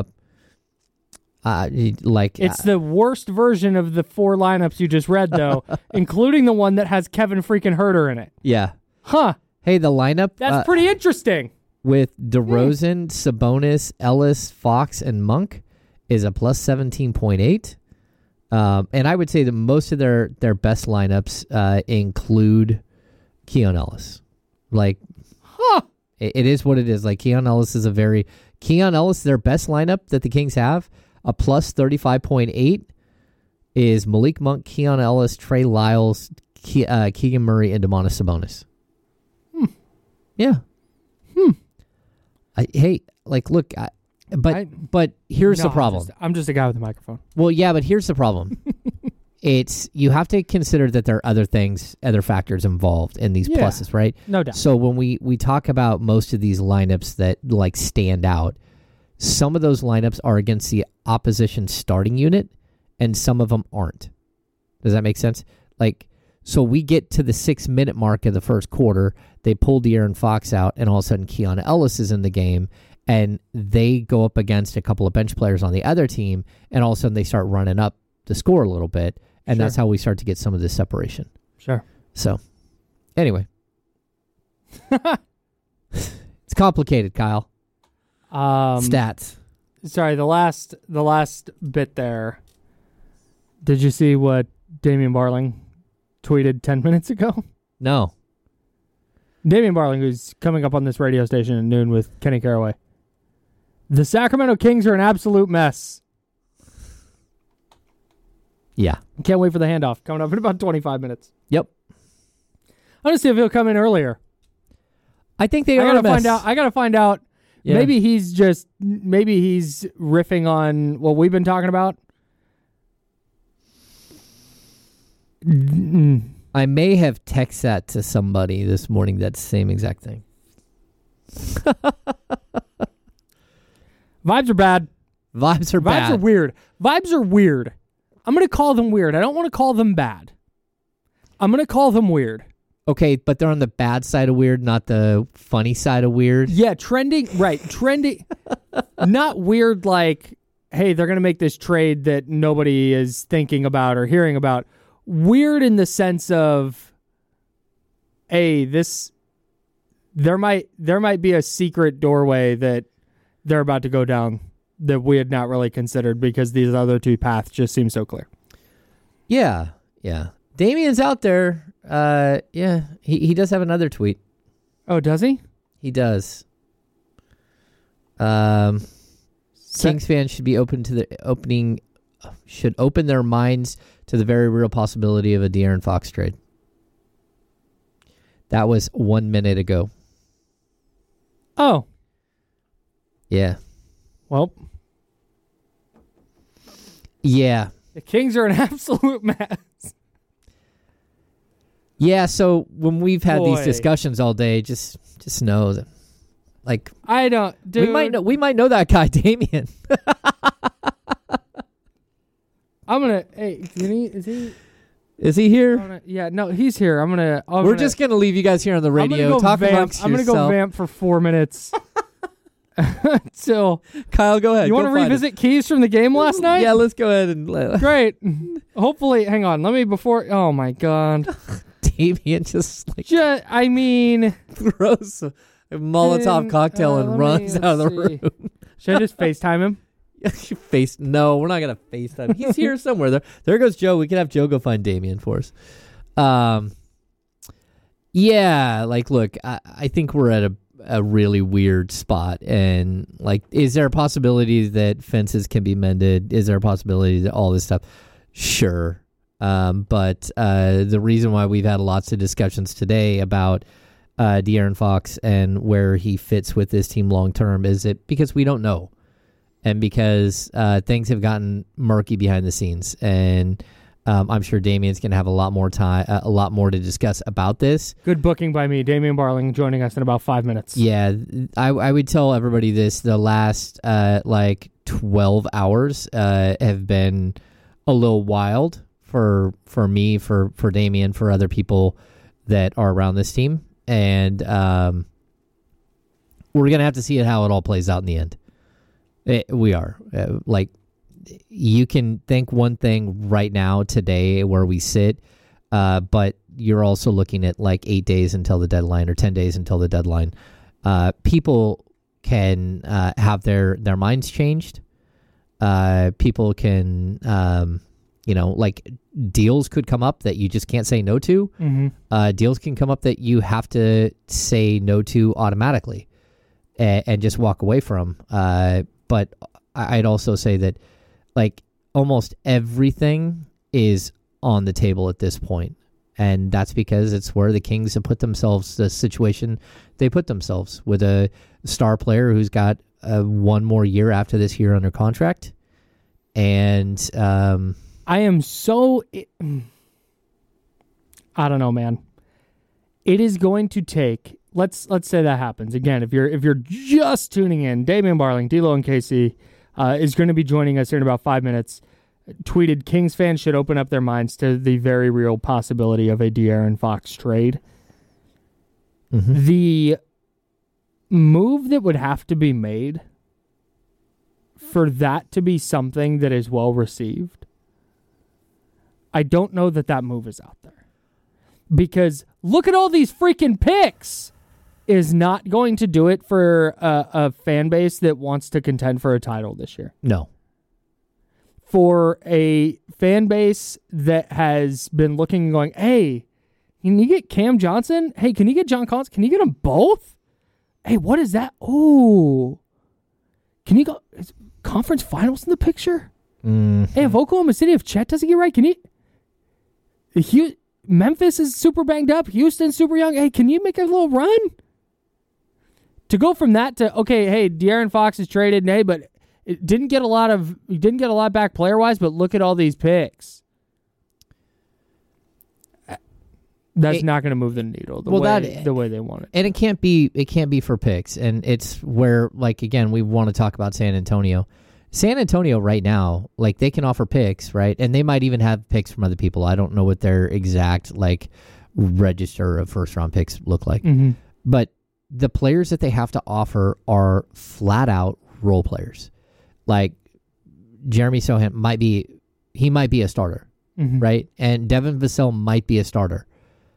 Uh, like It's uh, the worst version of the four lineups you just read, though, including the one that has Kevin freaking Huerter in it. yeah. Huh. Hey, the lineup That's uh, pretty interesting. with DeRozan, Sabonis, Ellis, Fox, and Monk is a plus seventeen point eight. Um, and I would say that most of their, their best lineups uh, include Keon Ellis. Like, Huh. it, it is what it is. Like, Keon Ellis is a very... Keon Ellis, their best lineup that the Kings have, a plus thirty-five point eight, is Malik Monk, Keon Ellis, Trey Lyles, Ke- uh, Keegan Murray, and Domantas Sabonis. Hmm. Yeah. Hmm. I, hey, like, look, I, but I- but here's No, the I'm problem. just- I'm just a guy with a microphone. Well, yeah, but here's the problem. It's you have to consider that there are other things, other factors involved in these Yeah. pluses, right? No doubt. So when we we talk about most of these lineups that like stand out, some of those lineups are against the opposition starting unit, and some of them aren't. Does that make sense? Like, so we get to the six-minute mark of the first quarter, they pull De'Aaron Fox out, and all of a sudden Keon Ellis is in the game, and they go up against a couple of bench players on the other team, and all of a sudden they start running up the score a little bit, and sure. that's how we start to get some of this separation. Sure. So, anyway. It's complicated, Kyle. Um, Stats. Sorry, the last the last bit there. Did you see what Damian Barling tweeted ten minutes ago? No. Damian Barling, who's coming up on this radio station at noon with Kenny Caraway. The Sacramento Kings are an absolute mess. Yeah. Can't wait for the handoff. Coming up in about twenty-five minutes. Yep. I want to see if he'll come in earlier. I think they I are gotta a mess. find out. I gotta find out. Yeah. Maybe he's just. Maybe he's riffing on what we've been talking about. I may have texted that to somebody this morning. That same exact thing. Vibes are bad. Vibes are Vibes bad. Vibes are weird. Vibes are weird. I'm gonna call them weird. I don't want to call them bad. I'm gonna call them weird. Okay, but they're on the bad side of weird, not the funny side of weird. Yeah, trending, right, trending, not weird like, hey, they're going to make this trade that nobody is thinking about or hearing about. Weird in the sense of, hey, this, there might there might be a secret doorway that they're about to go down that we had not really considered because these other two paths just seem so clear. Yeah, yeah. Damian's out there. Uh, yeah, he, he does have another tweet. Oh, does he? He does. Um, so, Kings fans should be open to the opening, should open their minds to the very real possibility of a De'Aaron Fox trade. That was one minute ago. Oh. Yeah. Well. Yeah. The Kings are an absolute mess. Yeah, so when we've had Boy. these discussions all day, just just know that, like, I don't. Dude, we might know we might know that guy, Damian. I'm gonna. Hey, can he? Is he? Is he here? Gonna, yeah, no, he's here. I'm gonna. I'm We're gonna, just gonna leave you guys here on the radio. I'm gonna go Talk vamp. amongst I'm gonna yourself. go vamp for four minutes. So, Kyle, go ahead. You want to revisit keys from the game last night? Yeah, let's go ahead and. Great. Hopefully, hang on. Let me before. Oh my God. Damian just like just, I mean throws a Molotov and, cocktail uh, and runs me, out of the see. room. Should I just FaceTime him? Face no, we're not gonna FaceTime. He's here somewhere. There, there goes Joe. We can have Joe go find Damian for us. Um, yeah, like look, I, I think we're at a a really weird spot, and like, is there a possibility that fences can be mended? Is there a possibility that all this stuff? Sure. Um, but uh, the reason why we've had lots of discussions today about uh, De'Aaron Fox and where he fits with this team long term is it because we don't know, and because uh, things have gotten murky behind the scenes, and um, I'm sure Damian's going to have a lot more time, uh, a lot more to discuss about this. Good booking by me, Damian Barling, joining us in about five minutes. Yeah, I, I would tell everybody this: the last uh, like twelve hours uh, have been a little wild. For for me, for, for Damian, for other people that are around this team. And um, we're going to have to see how it all plays out in the end. It, we are. Uh, like, you can think one thing right now, today, where we sit, uh, but you're also looking at like eight days until the deadline or ten days until the deadline. Uh, people can uh, have their, their minds changed. Uh, people can... Um, You know, like deals could come up that you just can't say no to. Mm-hmm. Uh, deals can come up that you have to say no to automatically and, and just walk away from. Uh, but I'd also say that, like, almost everything is on the table at this point. And that's because it's where the Kings have put themselves, the situation they put themselves with a star player who's got uh, one more year after this year under contract. And... Um, I am so... I don't know, man. It is going to take... let's let's say that happens again. If you're if you're just tuning in, Damian Barling, D'Lo, and K C uh, is going to be joining us here in about five minutes. Tweeted, Kings fans should open up their minds to the very real possibility of a De'Aaron Fox trade. Mm-hmm. The move that would have to be made for that to be something that is well received, I don't know that that move is out there. Because look at all these freaking picks is not going to do it for a, a fan base that wants to contend for a title this year. No. For a fan base that has been looking and going, hey, can you get Cam Johnson? Hey, can you get John Collins? Can you get them both? Hey, what is that? Oh, can you go? Is conference finals in the picture? Mm-hmm. Hey, if Oklahoma City, if Chet doesn't get right, can you? Hugh, Memphis is super banged up. Houston's super young. Hey, can you make a little run? To go from that to, okay, hey, De'Aaron Fox is traded, and hey, but it didn't get a lot of, he didn't get a lot back player-wise, but look at all these picks. That's it, not going to move the needle the well, way that, the way they want it. And it can't be it can't be for picks. And it's where, like, again, we want to talk about San Antonio. San Antonio right now, like, they can offer picks, right? And they might even have picks from other people. I don't know what their exact, like, register of first-round picks look like. Mm-hmm. But the players that they have to offer are flat-out role players. Like, Jeremy Sohan might be, he might be a starter, mm-hmm. right? And Devin Vassell might be a starter.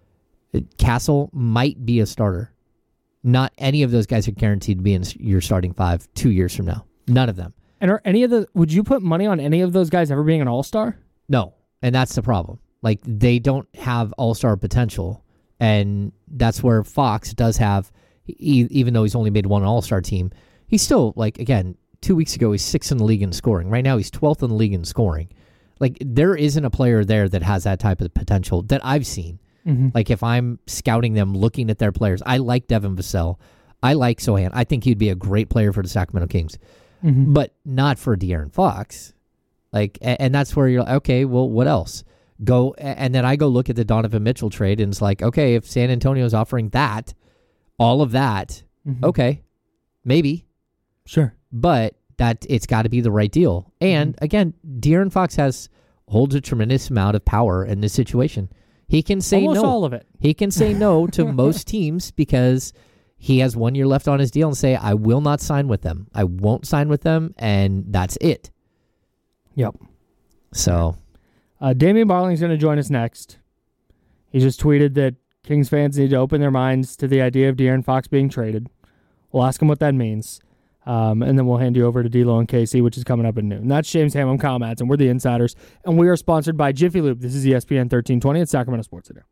Castle might be a starter. Not any of those guys are guaranteed to be in your starting five two years from now. None of them. And are any of the, would you put money on any of those guys ever being an all-star? No. And that's the problem. Like, they don't have all-star potential. And that's where Fox does have, he, even though he's only made one all-star team, he's still, like, again, two weeks ago, he's sixth in the league in scoring. Right now, he's twelfth in the league in scoring. Like, there isn't a player there that has that type of potential that I've seen. Mm-hmm. Like, if I'm scouting them, looking at their players, I like Devin Vassell. I like Sohan. I think he'd be a great player for the Sacramento Kings. Mm-hmm. But not for De'Aaron Fox. Like, and that's where you're like, okay, well, what else? Go, and then I go look at the Donovan Mitchell trade, and it's like, okay, if San Antonio's offering that, all of that, mm-hmm. okay, maybe. Sure. But that it's got to be the right deal. And, mm-hmm. again, De'Aaron Fox has holds a tremendous amount of power in this situation. He can say Almost no. all of it. He can say no to most teams because he has one year left on his deal and say, I will not sign with them. I won't sign with them, and that's it. Yep. So. Uh, Damian Barling's going to join us next. He just tweeted that Kings fans need to open their minds to the idea of De'Aaron Fox being traded. We'll ask him what that means. Um, and then we'll hand you over to D'Lo and K C, which is coming up at noon. That's James Ham. I'm Kyle Madsen. We're the Insiders, and we are sponsored by Jiffy Lube. This is E S P N thirteen twenty at Sacramento Sports Today.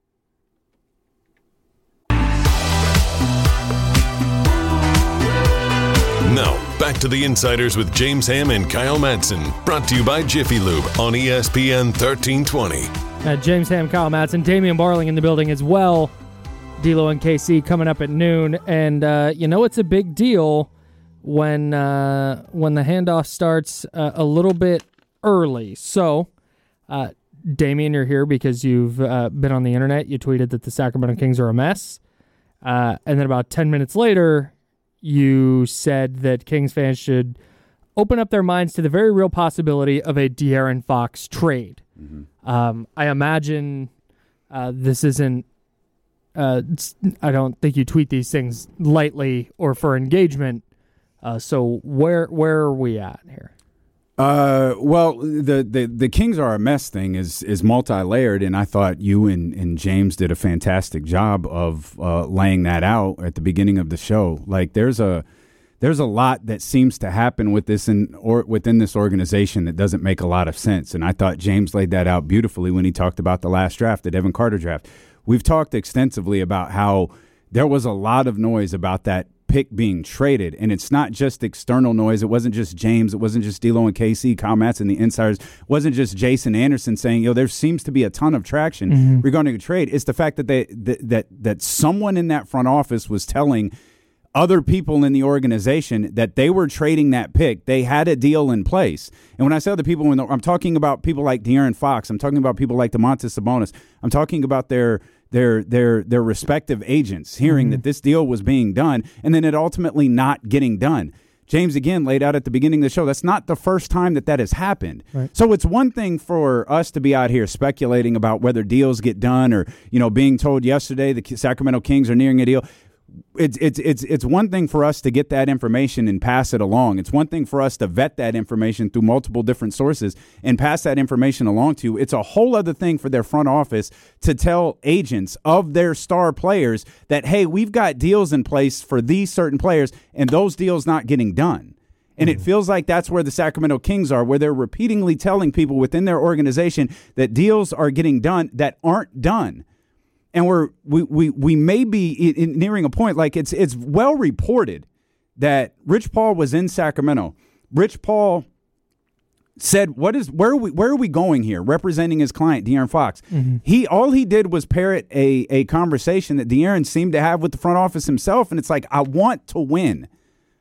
Now, back to the Insiders with James Ham and Kyle Madsen. Brought to you by Jiffy Lube on E S P N thirteen twenty. Uh, James Ham, Kyle Madsen, Damian Barling in the building as well. D'Lo and K C coming up at noon. And, uh, you know, it's a big deal when uh, when the handoff starts uh, a little bit early. So, uh, Damian, you're here because you've uh, been on the internet. You tweeted that the Sacramento Kings are a mess. Uh, and then about ten minutes later, you said that Kings fans should open up their minds to the very real possibility of a De'Aaron Fox trade. Mm-hmm. Um, I imagine uh, this isn't, uh, I don't think you tweet these things lightly or for engagement. Uh, so where where are we at here? Uh, well, the, the, the Kings are a mess thing is is multi-layered, and I thought you and, and James did a fantastic job of uh, laying that out at the beginning of the show. Like, there's a there's a lot that seems to happen with this in, or within this organization that doesn't make a lot of sense, and I thought James laid that out beautifully when he talked about the last draft, the Devin Carter draft. We've talked extensively about how there was a lot of noise about that pick being traded, and it's not just external noise. It wasn't just James. It wasn't just D'Lo and K C, Kyle Madsen, the Insiders. It wasn't just Jason Anderson saying, yo, there seems to be a ton of traction mm-hmm. regarding a trade. It's the fact that they that, that that someone in that front office was telling other people in the organization that they were trading that pick. They had a deal in place. And when I say other people, when I'm talking about people like De'Aaron Fox, I'm talking about people like Domantas Sabonis. I'm talking about their their their their respective agents, hearing mm-hmm. that this deal was being done, and then it ultimately not getting done. James, again, laid out at the beginning of the show, that's not the first time that that has happened. Right. So it's one thing for us to be out here speculating about whether deals get done or, you know, being told yesterday the Sacramento Kings are nearing a deal. It's it's it's it's one thing for us to get that information and pass it along. It's one thing for us to vet that information through multiple different sources and pass that information along to you. It's a whole other thing for their front office to tell agents of their star players that, hey, we've got deals in place for these certain players, and those deals not getting done. And it feels like that's where the Sacramento Kings are, where they're repeatedly telling people within their organization that deals are getting done that aren't done. And we're we we we may be in nearing a point, like it's it's well reported that Rich Paul was in Sacramento. Rich Paul said, "What is where are we where are we going here?" Representing his client, De'Aaron Fox. Mm-hmm. He all he did was parrot a a conversation that De'Aaron seemed to have with the front office himself, and it's like, I want to win.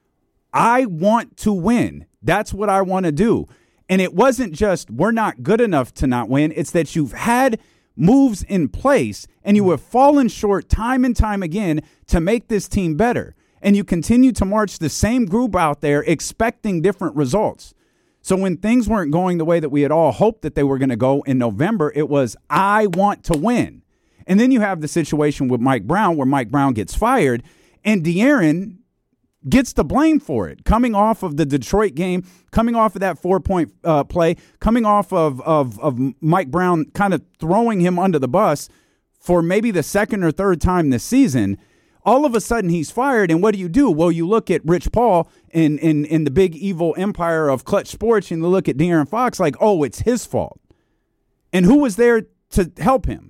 I want to win. That's what I want to do. And it wasn't just we're not good enough to not win. It's that you've had moves in place, and you have fallen short time and time again to make this team better. And you continue to march the same group out there expecting different results. So when things weren't going the way that we had all hoped that they were going to go in November, it was, I want to win. And then you have the situation with Mike Brown where Mike Brown gets fired, and De'Aaron gets the blame for it, coming off of the Detroit game, coming off of that four-point uh, play, coming off of, of of Mike Brown kind of throwing him under the bus for maybe the second or third time this season. All of a sudden he's fired, and what do you do? Well, you look at Rich Paul in, in, in the big evil empire of Clutch Sports, and you look at De'Aaron Fox like, oh, it's his fault. And who was there to help him?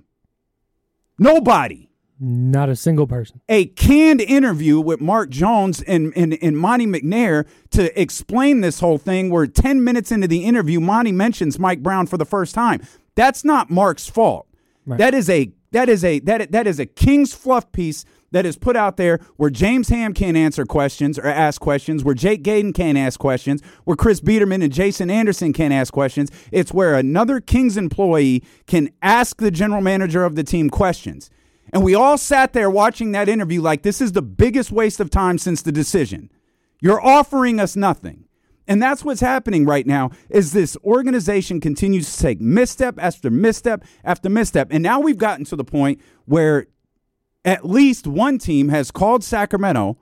Nobody. Not a single person. A canned interview with Mark Jones and, and, and Monty McNair to explain this whole thing, where ten minutes into the interview, Monty mentions Mike Brown for the first time. That's not Mark's fault. Right. That is a that is a that that is a King's fluff piece that is put out there where James Ham can't answer questions or ask questions, where Jake Gayden can't ask questions, where Chris Biederman and Jason Anderson can't ask questions. It's where another Kings employee can ask the general manager of the team questions. And we all sat there watching that interview like, this is the biggest waste of time since the decision. You're offering us nothing. And that's what's happening right now, is this organization continues to take misstep after misstep after misstep. And now we've gotten to the point where at least one team has called Sacramento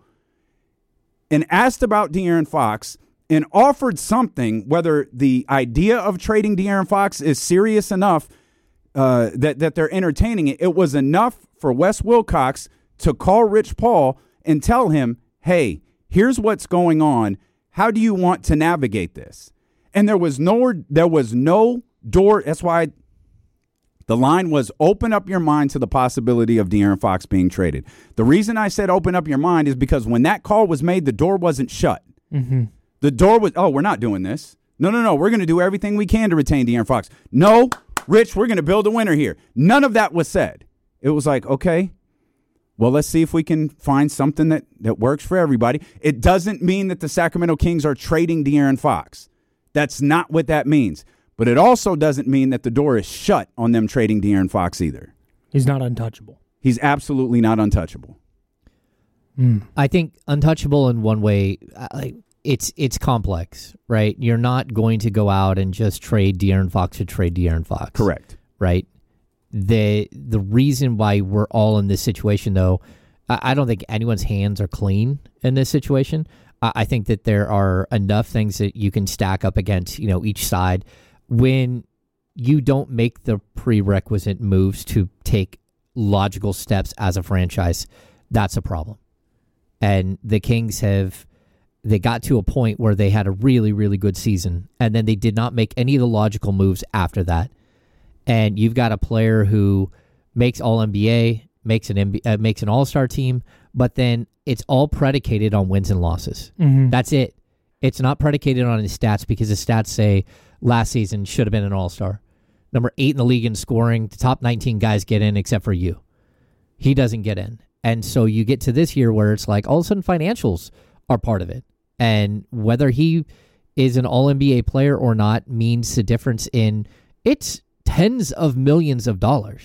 and asked about De'Aaron Fox and offered something, whether the idea of trading De'Aaron Fox is serious enough uh, that, that they're entertaining it. It was enough for Wes Wilcox to call Rich Paul and tell him, hey, here's what's going on. How do you want to navigate this? And there was no there was no door. That's why the line was, open up your mind to the possibility of De'Aaron Fox being traded. The reason I said open up your mind is because when that call was made, the door wasn't shut. Mm-hmm. The door was, oh, we're not doing this. No, no, no. We're going to do everything we can to retain De'Aaron Fox. No, Rich, we're going to build a winner here. None of that was said. It was like, okay, well, let's see if we can find something that, that works for everybody. It doesn't mean that the Sacramento Kings are trading De'Aaron Fox. That's not what that means. But it also doesn't mean that the door is shut on them trading De'Aaron Fox either. He's not untouchable. He's absolutely not untouchable. Mm. I think untouchable in one way, like it's it's complex, right? You're not going to go out and just trade De'Aaron Fox to trade De'Aaron Fox. Correct. Right? The the reason why we're all in this situation, though, I, I don't think anyone's hands are clean in this situation. I, I think that there are enough things that you can stack up against, you know, each side. When you don't make the prerequisite moves to take logical steps as a franchise, that's a problem. And the Kings have, they got to a point where they had a really, really good season, and then they did not make any of the logical moves after that. And you've got a player who makes All N B A, makes an M B A, uh, makes an All-Star team, but then it's all predicated on wins and losses. Mm-hmm. That's it. It's not predicated on his stats, because his stats say last season should have been an All-Star. Number eight in the league in scoring. The top nineteen guys get in except for you. He doesn't get in. And so you get to this year where it's like all of a sudden financials are part of it. And whether he is an All N B A player or not means the difference in it's tens of millions of dollars.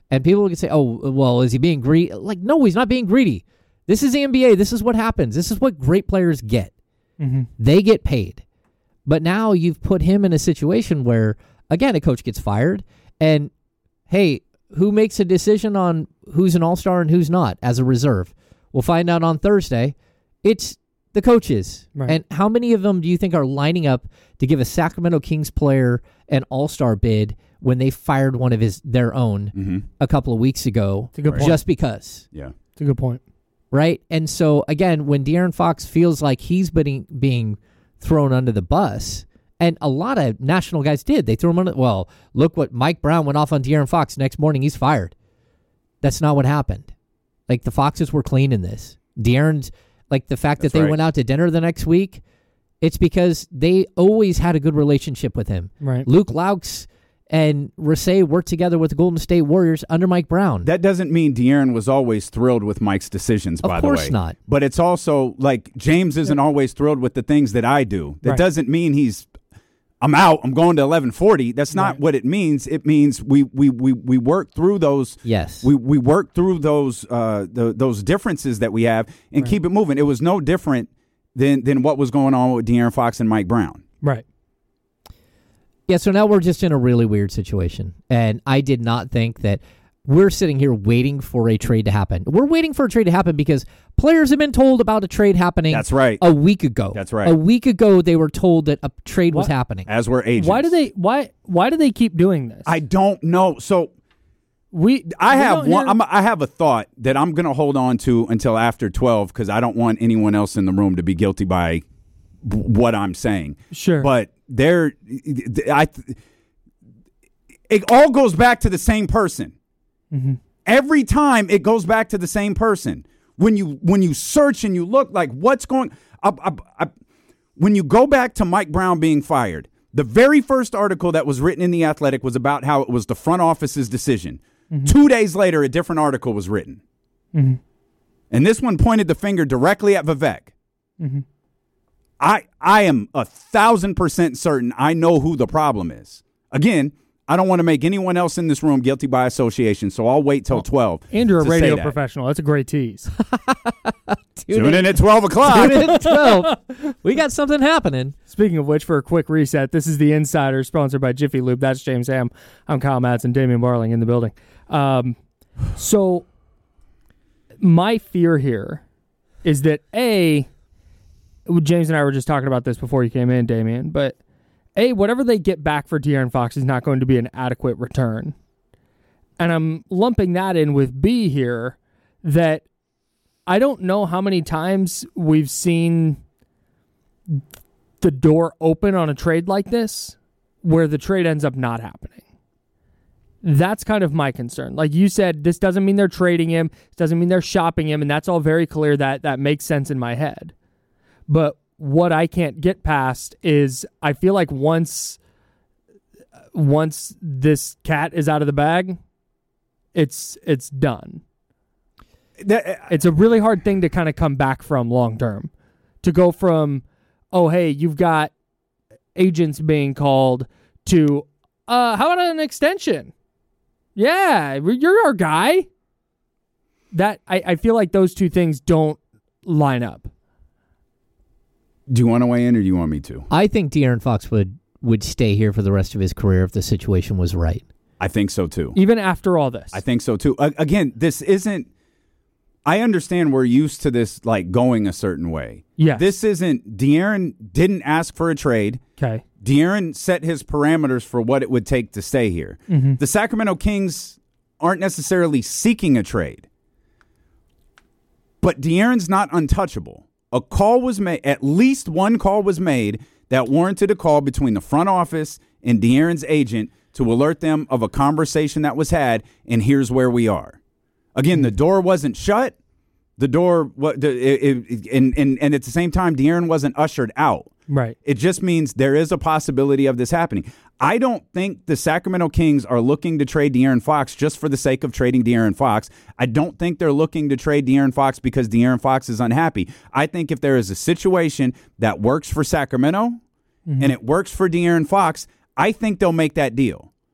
And people can say, oh, well, is he being greedy? Like, no, he's not being greedy. This is the N B A. This is what happens. This is what great players get. Mm-hmm. They get paid. But now you've put him in a situation where, again, a coach gets fired. And, hey, who makes a decision on who's an all-star and who's not as a reserve? We'll find out on Thursday. It's the coaches. Right. And how many of them do you think are lining up to give a Sacramento Kings player an all-star bid when they fired one of his their own Mm-hmm. a couple of weeks ago It's a good point. just because? Yeah. It's a good point. Right? And so, again, when De'Aaron Fox feels like he's being, being thrown under the bus, and a lot of national guys did. They threw him under, well, look what Mike Brown went off on De'Aaron Fox. Next morning, he's fired. That's not what happened. Like, the Foxes were clean in this. De'Aaron's, like, the fact That's that they right. went out to dinner the next week, it's because they always had a good relationship with him. Right. Luke Laux and Rasay worked together with the Golden State Warriors under Mike Brown. That doesn't mean De'Aaron was always thrilled with Mike's decisions, Of by the way. course not. But it's also like James isn't always thrilled with the things that I do. That Right. doesn't mean he's, I'm out, I'm going to eleven forty. That's not Right. what it means. It means we we we, we work through those. Yes. We we work through those uh the, those differences that we have and Right. keep it moving. It was no different than than what was going on with De'Aaron Fox and Mike Brown. Right. Yeah, so now we're just in a really weird situation. And I did not think that we're sitting here waiting for a trade to happen. We're waiting for a trade to happen because players have been told about a trade happening That's right. a week ago. That's right. A week ago, they were told that a trade was What? happening. As we're agents. Why do they why why do they keep doing this? I don't know. So we I we have don't one. hear- I'm, I have a thought that I'm going to hold on to until after twelve because I don't want anyone else in the room to be guilty by w- what I'm saying. Sure. But there, I. It all goes back to the same person. Mm-hmm. Every time it goes back to the same person. When you when you search and you look like what's going, I, I, I, when you go back to Mike Brown being fired, the very first article that was written in The Athletic was about how it was the front office's decision. Mm-hmm. Two days later, a different article was written. Mm-hmm. And this one pointed the finger directly at Vivek. Mm-hmm. I I am a thousand percent certain I know who the problem is. Again, I don't want to make anyone else in this room guilty by association, so I'll wait till twelve. Andrew, a to say radio that. professional. That's a great tease. Tune in at twelve o'clock. Tune in at twelve. We got something happening. Speaking of which, for a quick reset, this is The Insider, sponsored by Jiffy Lube. That's James Ham. I'm Kyle Madsen, Damian Barling in the building. Um, so my fear here is that, A, James and I were just talking about this before you came in, Damian, but A, whatever they get back for De'Aaron Fox is not going to be an adequate return. And I'm lumping that in with B here, that I don't know how many times we've seen the door open on a trade like this where the trade ends up not happening. That's kind of my concern. Like you said, this doesn't mean they're trading him. It doesn't mean they're shopping him, and that's all very clear. That that makes sense in my head. But what I can't get past is I feel like once once this cat is out of the bag, it's it's done. That- It's a really hard thing to kind of come back from long term. To go from, oh, hey, you've got agents being called to, uh, how about an extension? Yeah, you're our guy. That I, I feel like those two things don't line up. Do you want to weigh in or do you want me to? I think De'Aaron Fox would, would stay here for the rest of his career if the situation was right. I think so too. Even after all this. I think so too. A- again, this isn't. I understand we're used to this like going a certain way. Yes. This isn't. De'Aaron didn't ask for a trade. Okay. De'Aaron set his parameters for what it would take to stay here. Mm-hmm. The Sacramento Kings aren't necessarily seeking a trade, but De'Aaron's not untouchable. A call was made, at least one call was made that warranted a call between the front office and De'Aaron's agent to alert them of a conversation that was had, and here's where we are. Again, the door wasn't shut. The door, what, it, it, and, and, and at the same time, De'Aaron wasn't ushered out. Right. It just means there is a possibility of this happening. I don't think the Sacramento Kings are looking to trade De'Aaron Fox just for the sake of trading De'Aaron Fox. I don't think they're looking to trade De'Aaron Fox because De'Aaron Fox is unhappy. I think if there is a situation that works for Sacramento mm-hmm. and it works for De'Aaron Fox, I think they'll make that deal.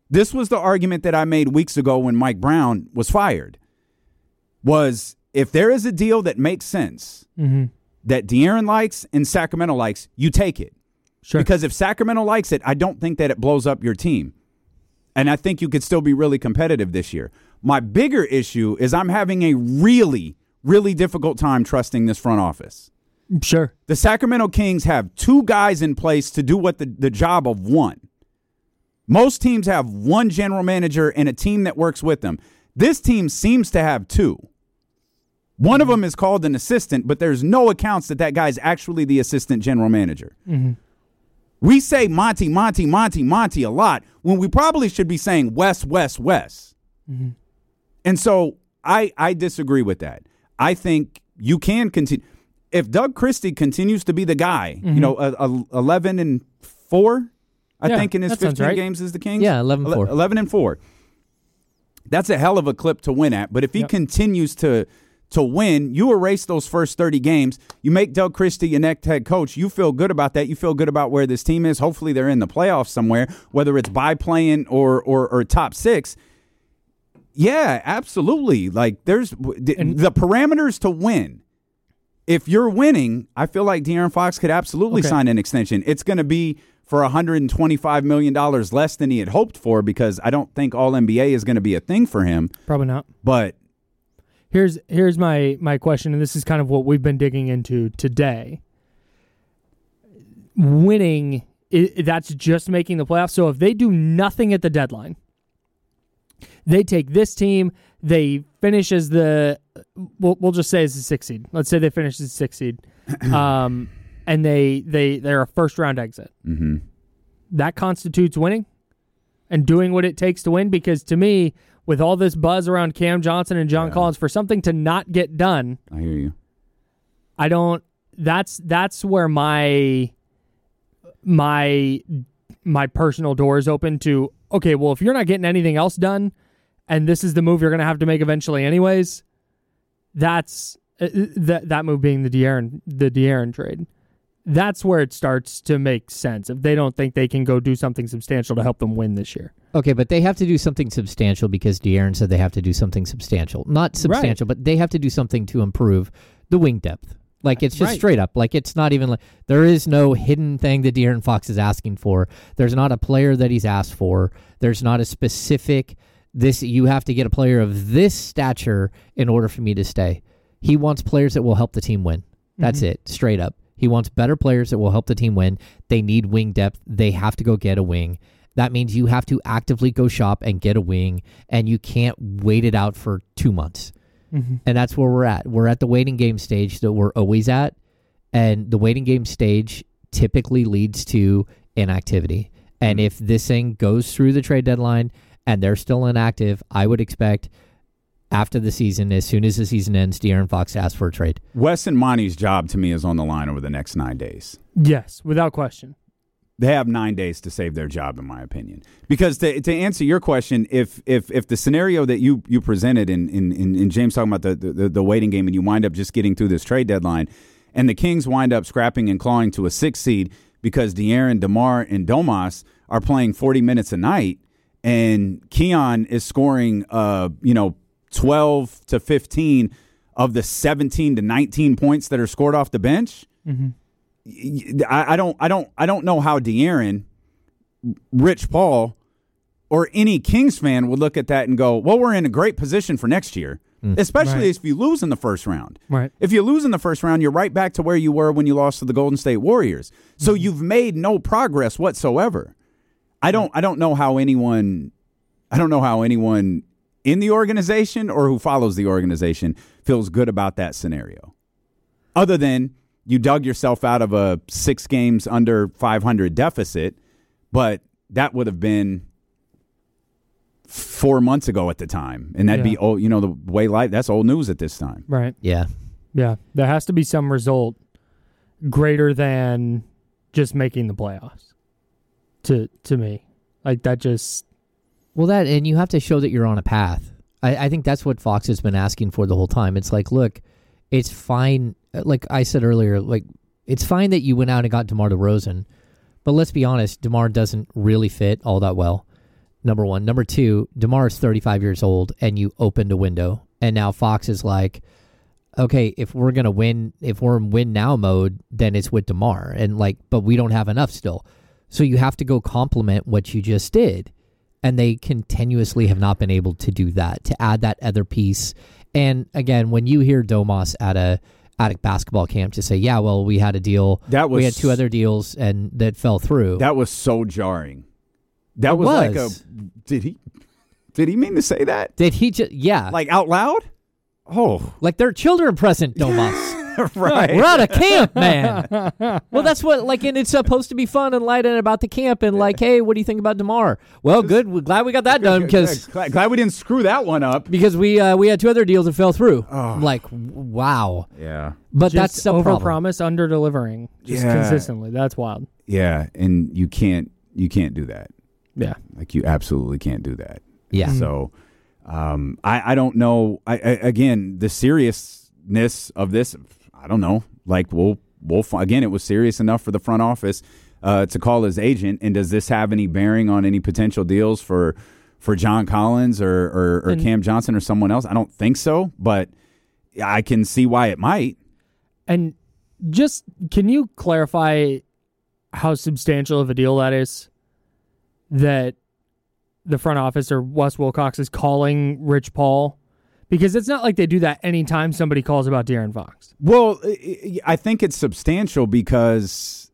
This was the argument that I made weeks ago when Mike Brown was fired. Was if there is a deal that makes sense, mm-hmm. that De'Aaron likes and Sacramento likes, you take it. Sure. Because if Sacramento likes it, I don't think that it blows up your team. And I think you could still be really competitive this year. My bigger issue is I'm having a really, really difficult time trusting this front office. Sure. The Sacramento Kings have two guys in place to do what the, the job of one. Most teams have one general manager and a team that works with them. This team seems to have two. One of them is called an assistant, but there's no accounts that that guy's actually the assistant general manager. Mm-hmm. We say Monty, Monty, Monty, Monty a lot when we probably should be saying Wes, Wes, Wes. Mm-hmm. And so I, I disagree with that. I think you can continue. If Doug Christie continues to be the guy, mm-hmm. you know, a, a eleven and four, I yeah, think in his fifteen right. games as the Kings. Yeah, eleven and four. eleven and four. That's a hell of a clip to win at. But if he yep. continues to to win, you erase those first thirty games. You make Doug Christie your next head coach. You feel good about that. You feel good about where this team is. Hopefully they're in the playoffs somewhere, whether it's by playing or or, or top six. Yeah, absolutely. Like there's the, And- the parameters to win. If you're winning, I feel like De'Aaron Fox could absolutely Okay. sign an extension. It's going to be for one hundred twenty-five million dollars less than he had hoped for because I don't think All N B A is going to be a thing for him. Probably not. But Here's here's my, my question, and this is kind of what we've been digging into today. Winning, i- that's just making the playoffs. So if they do nothing at the deadline, they take this team, they finish as the, we'll, we'll just say as the sixth seed. Let's say they finish as the sixth seed, um, and they, they, they're a first-round exit. mm-hmm. That constitutes winning and doing what it takes to win? Because to me, with all this buzz around Cam Johnson and John Yeah. Collins, for something to not get done, I hear you. I don't. That's that's where my my my personal door is open to. Okay, well, if you're not getting anything else done, and this is the move you're going to have to make eventually, anyways, that's uh, that that move being the De'Aaron the De'Aaron trade. That's where it starts to make sense if they don't think they can go do something substantial to help them win this year. Okay, but they have to do something substantial because De'Aaron said they have to do something substantial. Not substantial, but they have to do something to improve the wing depth. Like, it's just Right. straight up. Like, it's not even like there is no hidden thing that De'Aaron Fox is asking for. There's not a player that he's asked for. There's not a specific, this, you have to get a player of this stature in order for me to stay. He wants players that will help the team win. That's Mm-hmm. it, straight up. He wants better players that will help the team win. They need wing depth. They have to go get a wing. That means you have to actively go shop and get a wing, and you can't wait it out for two months. Mm-hmm. And that's where we're at. We're at the waiting game stage that we're always at, and the waiting game stage typically leads to inactivity. And if this thing goes through the trade deadline and they're still inactive, I would expect after the season, as soon as the season ends, De'Aaron Fox asks for a trade. Wes and Monty's job to me is on the line over the next nine days. Yes, without question. They have nine days to save their job, in my opinion. Because to to answer your question, if if if the scenario that you you presented in in, in, in James talking about the, the the waiting game and you wind up just getting through this trade deadline, and the Kings wind up scrapping and clawing to a sixth seed because De'Aaron, DeMar, and Domas are playing forty minutes a night, and Keon is scoring, uh, you know, twelve to fifteen of the seventeen to nineteen points that are scored off the bench. Mm-hmm. I, I don't, I don't, I don't know how De'Aaron, Rich Paul, or any Kings fan would look at that and go, "Well, we're in a great position for next year." Mm. Especially Right. if you lose in the first round. Right. If you lose in the first round, you're right back to where you were when you lost to the Golden State Warriors. So Mm-hmm. you've made no progress whatsoever. I don't, I don't know how anyone, I don't know how anyone in the organization or who follows the organization feels good about that scenario. Other than you dug yourself out of a six games under five hundred deficit, but that would have been four months ago at the time. And that'd Yeah. be, old, you know, the way life, that's old news at this time. Right. Yeah. Yeah. There has to be some result greater than just making the playoffs. To to me. Like that just Well, that, and you have to show that you're on a path. I, I think that's what Fox has been asking for the whole time. It's like, look, it's fine. Like I said earlier, like it's fine that you went out and got DeMar DeRozan, but let's be honest, DeMar doesn't really fit all that well. number one. Number two, DeMar is thirty-five years old, and you opened a window. And now Fox is like, okay, if we're going to win, if we're in win now mode, then it's with DeMar. And like, but we don't have enough still. So you have to go complement what you just did. And they continuously have not been able to do that, to add that other piece. And again, when you hear Domas at a at a basketball camp to say, yeah, well, we had a deal. That was, we had two other deals and that fell through. That was so jarring. That was, was like a, did he, did he mean to say that? Did he just, yeah. Like out loud? Oh. Like they're children present, Domas. Right. We're out of camp, man. Well, that's what, like, and it's supposed to be fun and light and about the camp and like, hey, what do you think about DeMar? Well, good. We're glad we got that done because glad, glad we didn't screw that one up because we uh, we had two other deals that fell through. Oh. Like, wow. Yeah. But Just that's the over problem. promise, under delivering, just Yeah. consistently. That's wild. Yeah, and you can't you can't do that. Yeah. Like you absolutely can't do that. Yeah. So um, I I don't know. I, I again the seriousness of this. I don't know. Like we'll we'll again, it was serious enough for the front office uh, to call his agent. And does this have any bearing on any potential deals for for John Collins or or, or And- Cam Johnson or someone else? I don't think so, but I can see why it might. And just, can you clarify how substantial of a deal that is that the front office or Wes Wilcox is calling Rich Paul? Because it's not like they do that anytime somebody calls about De'Aaron Fox. Well, I think it's substantial because,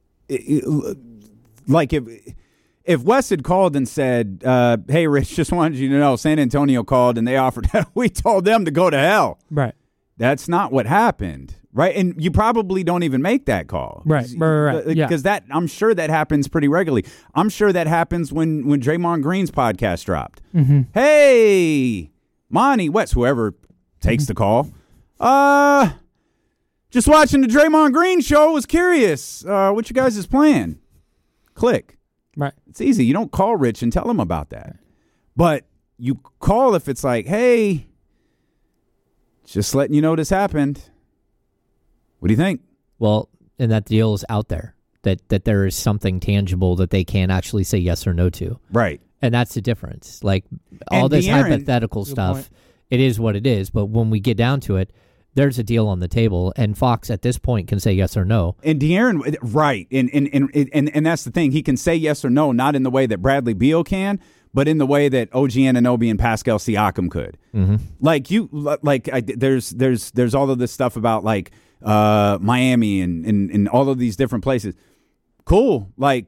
like, if if Wes had called and said, uh, "Hey, Rich, just wanted you to know, San Antonio called and they offered," we told them to go to hell. Right. That's not what happened, right? And you probably don't even make that call, Right, right, right, right. Yeah. Because that I'm sure that happens pretty regularly. I'm sure that happens when when Draymond Green's podcast dropped. Mm-hmm. Hey. Monty, Wes, whoever takes the call. Uh, just watching the Draymond Green show. Was curious. Uh, what you guys is playing? Click. Right. It's easy. You don't call Rich and tell him about that. But you call if it's like, hey, just letting you know this happened. What do you think? Well, and that deal is out there. That that there is something tangible that they can actually say yes or no to. Right. And that's the difference. Like all And this De'Aaron- hypothetical Good stuff, point. it is what it is. But when we get down to it, there's a deal on the table, and Fox at this point can say yes or no. And De'Aaron, right, and and, and and and that's the thing. He can say yes or no, not in the way that Bradley Beal can, but in the way that O G Anunoby and Pascal Siakam could. Mm-hmm. Like you, like I, there's there's there's all of this stuff about like uh, Miami and, and and all of these different places. Cool, like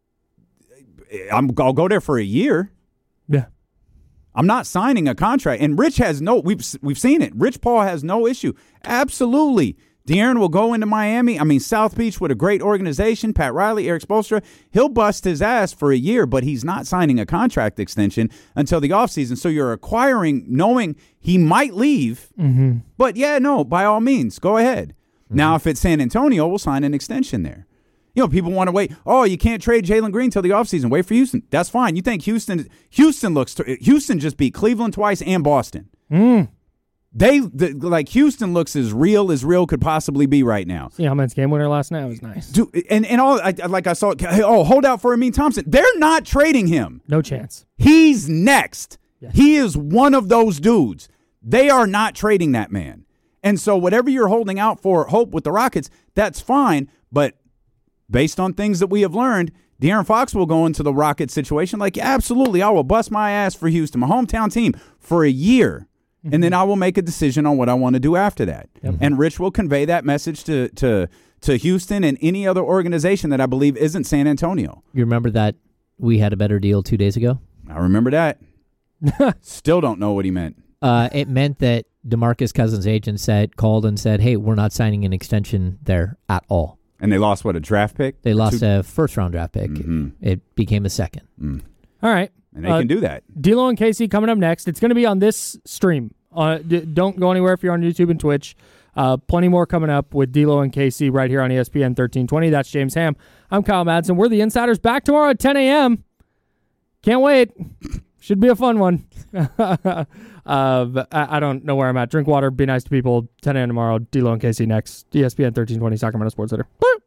I'm, I'll go there for a year. Yeah. I'm not signing a contract. And Rich has no, we've we've seen it. Rich Paul has no issue. Absolutely. De'Aaron will go into Miami. I mean, South Beach with a great organization, Pat Riley, Eric Spoelstra. He'll bust his ass for a year, but he's not signing a contract extension until the offseason. So you're acquiring knowing he might leave. Mm-hmm. But yeah, no, by all means, go ahead. Mm-hmm. Now, if it's San Antonio, we'll sign an extension there. You know, people want to wait. Oh, you can't trade Jalen Green till the offseason. Wait for Houston. That's fine. You think Houston Houston looks Houston just beat Cleveland twice and Boston. Mm. They the, like Houston looks as real as real could possibly be right now. See how man's game winner last night was nice. Dude, and and all I, like I saw. Oh, hold out for Amin Thompson. They're not trading him. No chance. He's next. Yes. He is one of those dudes. They are not trading that man. And so whatever you're holding out for hope with the Rockets, that's fine. But based on things that we have learned, De'Aaron Fox will go into the Rockets situation like, yeah, absolutely, I will bust my ass for Houston, my hometown team, for a year. Mm-hmm. And then I will make a decision on what I want to do after that. Yep. And Rich will convey that message to, to, to Houston and any other organization that I believe isn't San Antonio. You remember that we had a better deal two days ago? I remember that. Still don't know what he meant. Uh, it meant that DeMarcus Cousins' agent said, called and said, hey, we're not signing an extension there at all. And they lost, what, a draft pick? They lost Two? a first-round draft pick. Mm-hmm. It became a second. Mm. All right. And they uh, can do that. D'Lo and Casey coming up next. It's going to be on this stream. Uh, d- don't go anywhere if you're on YouTube and Twitch. Uh, plenty more coming up with D'Lo and Casey right here on E S P N thirteen twenty. That's James Ham. I'm Kyle Madsen. We're the Insiders. Back tomorrow at ten a.m. Can't wait. Should be a fun one. uh, I, I don't know where I'm at. Drink water. Be nice to people. ten a.m. tomorrow. D'Lo and Casey next. E S P N thirteen twenty Sacramento Sports Center. Woo!